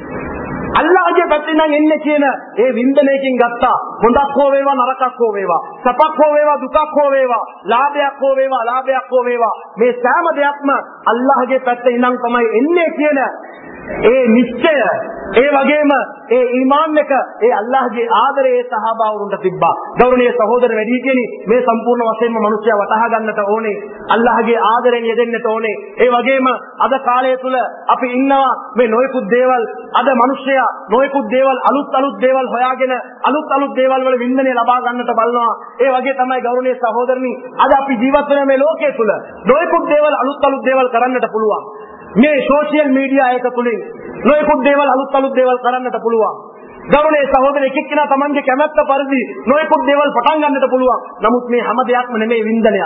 Speaker 1: අල්ලාහගේ පැත්තෙන් නම් එන්නේ කියන ඒ වින්දනයකින් ගත්තා. හොඳක් හෝ වේවා නරකක් හෝ වේවා, සපක් හෝ වේවා දුකක් හෝ වේවා, ලාභයක් හෝ වේවා අලාභයක් හෝ වේවා, මේ සෑම දෙයක්ම අල්ලාහගේ පැත්තෙන් නම් තමයි එන්නේ කියන ඒ නිශ්චය ඒ වගේම ඒ ඊමාන් එක ඒ අල්ලාහගේ ආදරය ඒ සහාබාවරුන්ට තිබ්බා. ගෞරවනීය සහෝදර වැඩි හිටියනි මේ සම්පූර්ණ වශයෙන්ම මිනිස්සයා වටහා ගන්නට ඕනේ. අල්ලාහගේ ආදරයෙන් යෙදෙන්නට ඕනේ. ඒ වගේම අද කාලය තුල අපි ඉන්නවා මේ නොයෙකුත් දේවල් අද මිනිස්සයා නොයෙකුත් දේවල් අලුත් අලුත් දේවල් හොයාගෙන අලුත් අලුත් දේවල් වල වින්දනය ලබා ගන්නට බලනවා. ඒ වගේ තමයි ගෞරවනීය සහෝදරනි අද අපි ජීවත් වෙන මේ ලෝකයේ තුල නොයෙකුත් දේවල් අලුත් අලුත් දේවල් කරන්නට පුළුවන්. මේ සෝෂියල් මීඩියා එක තුලින් නොයෙකුත් දේවල් අලුත් අලුත් දේවල් කරන්නට පුළුවන්. ගෞරවනීය සහෝදර එක්ක එක්කිනා තමන්ගේ කැමැත්ත පරිදි නොයෙකුත් දේවල් පටන් ගන්නට පුළුවන්. නමුත් මේ හැම දෙයක්ම නෙමෙයි වින්දනයක්.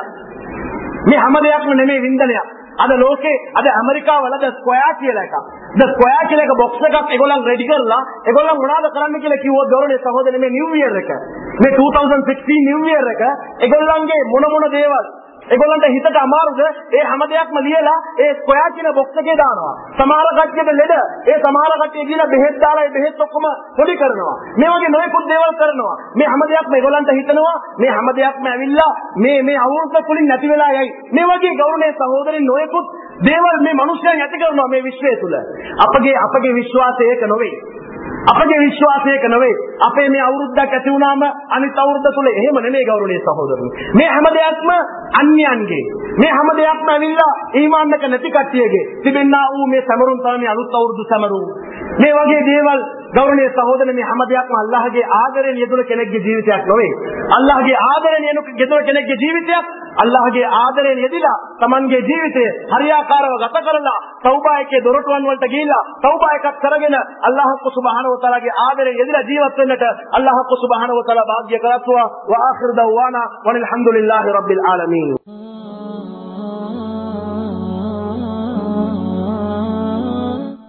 Speaker 1: මේ හැම දෙයක්ම නෙමෙයි වින්දනයක්. අද ලෝකේ අද ඇමරිකාව වල ද ස්ක්වයර් කියලා එකක්. ද ස්ක්වයර් කියලා එක බොක්ස් එකක් ඒගොල්ලන් රෙඩි කරලා ඒගොල්ලන් මොනවද කරන්න කියලා කිව්වොත් ගෞරවනීය සහෝදරනේ මේ නිව් ඉයර් එක මේ two thousand sixteen new year එක ඒගොල්ලන්ගේ මොන මොන දේවල් ඒගොල්ලන්ට හිතට අමාරුද ඒ හැම දෙයක්ම ලියලා ඒ ස්ක්වයර් කියන බොක්ස් එකේ දානවා. සමහර කට්ටියට ලෙඩ ඒ සමහර කට්ටිය කියන බෙහෙත් දාලා ඒ බෙහෙත් ඔක්කොම පොඩි කරනවා. මේ වගේ නොයෙකුත් දේවල් කරනවා. මේ හැම දෙයක්ම ඒගොල්ලන්ට හිතනවා මේ හැම දෙයක්ම ඇවිල්ලා මේ මේ අවුරුද්ද තුලින් නැති වෙලා යයි. මේ වගේ ගෞරවනීය සහෝදරින් නොයෙකුත් දේවල් මේ මිනිස්යන් ඇති කරනවා මේ විශ්වය තුල. අපගේ අපගේ විශ්වාසය ඒක නොවේ. අපගේ විශ්වාසය ඒක නොවේ. අපේ මේ අවුරුද්දක් ඇති වුණාම අනිත් අවුරුද්ද තුල එහෙම නෙමෙයි ගෞරවනීය සහෝදරනි. මේ හැම දෙයක්ම අන්‍යයන්ගේ. මේ හැම දෙයක්ම ඇවිල්ලා ඊමාන් එක නැති කට්ටියගේ. තිබෙනා වූ මේ සමරුන් තමයි අලුත් අවුරුදු සමරුන්. මේ වගේ දේවල් ගෞරවනීය සහෝදරනි මේ හැම දෙයක්ම අල්ලාහගේ ආදරයෙන් යෙදුණු කෙනෙක්ගේ ජීවිතයක් නොවේ. අල්ලාහගේ ආදරයෙන් යෙදුණු කෙනෙක්ගේ ජීවිතයක් අල්ලාහගේ ආදරයෙන් යෙදිලා Tamanගේ ජීවිතය හරියාකාරව ගත කරලා තෞබා එකේ දොරටුවන් වලට ගිහිල්ලා තෞබා එකක් කරගෙන අල්ලාහ් සුබ්හානහු වතාලාගේ ආදරයෙන් යෙදලා ජීවත් වෙන්නට අල්ලාහ් සුබ්හානහු වතාලා භාග්‍ය කරත්වා. වා ආඛිරු දවවානා වනිල් හම්දුලිල්ලාහි රබ්බිල් ආලමීන්.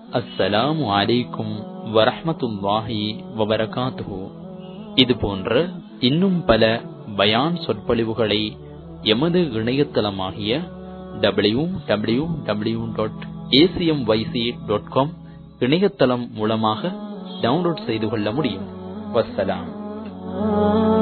Speaker 2: அஸ்ஸலாமு அலைக்கும் வரஹ்மத்துல்லாஹி வபரகாத்துஹு. இது போன்ற இன்னும் பல பயான் சொற்பொழிவுகளை எமது இணையதளமாகிய W W W dot ACMYC dot com இணையதளம் மூலமாக டவுன்லோட் செய்து கொள்ள முடியும். வஸ்ஸலாம்.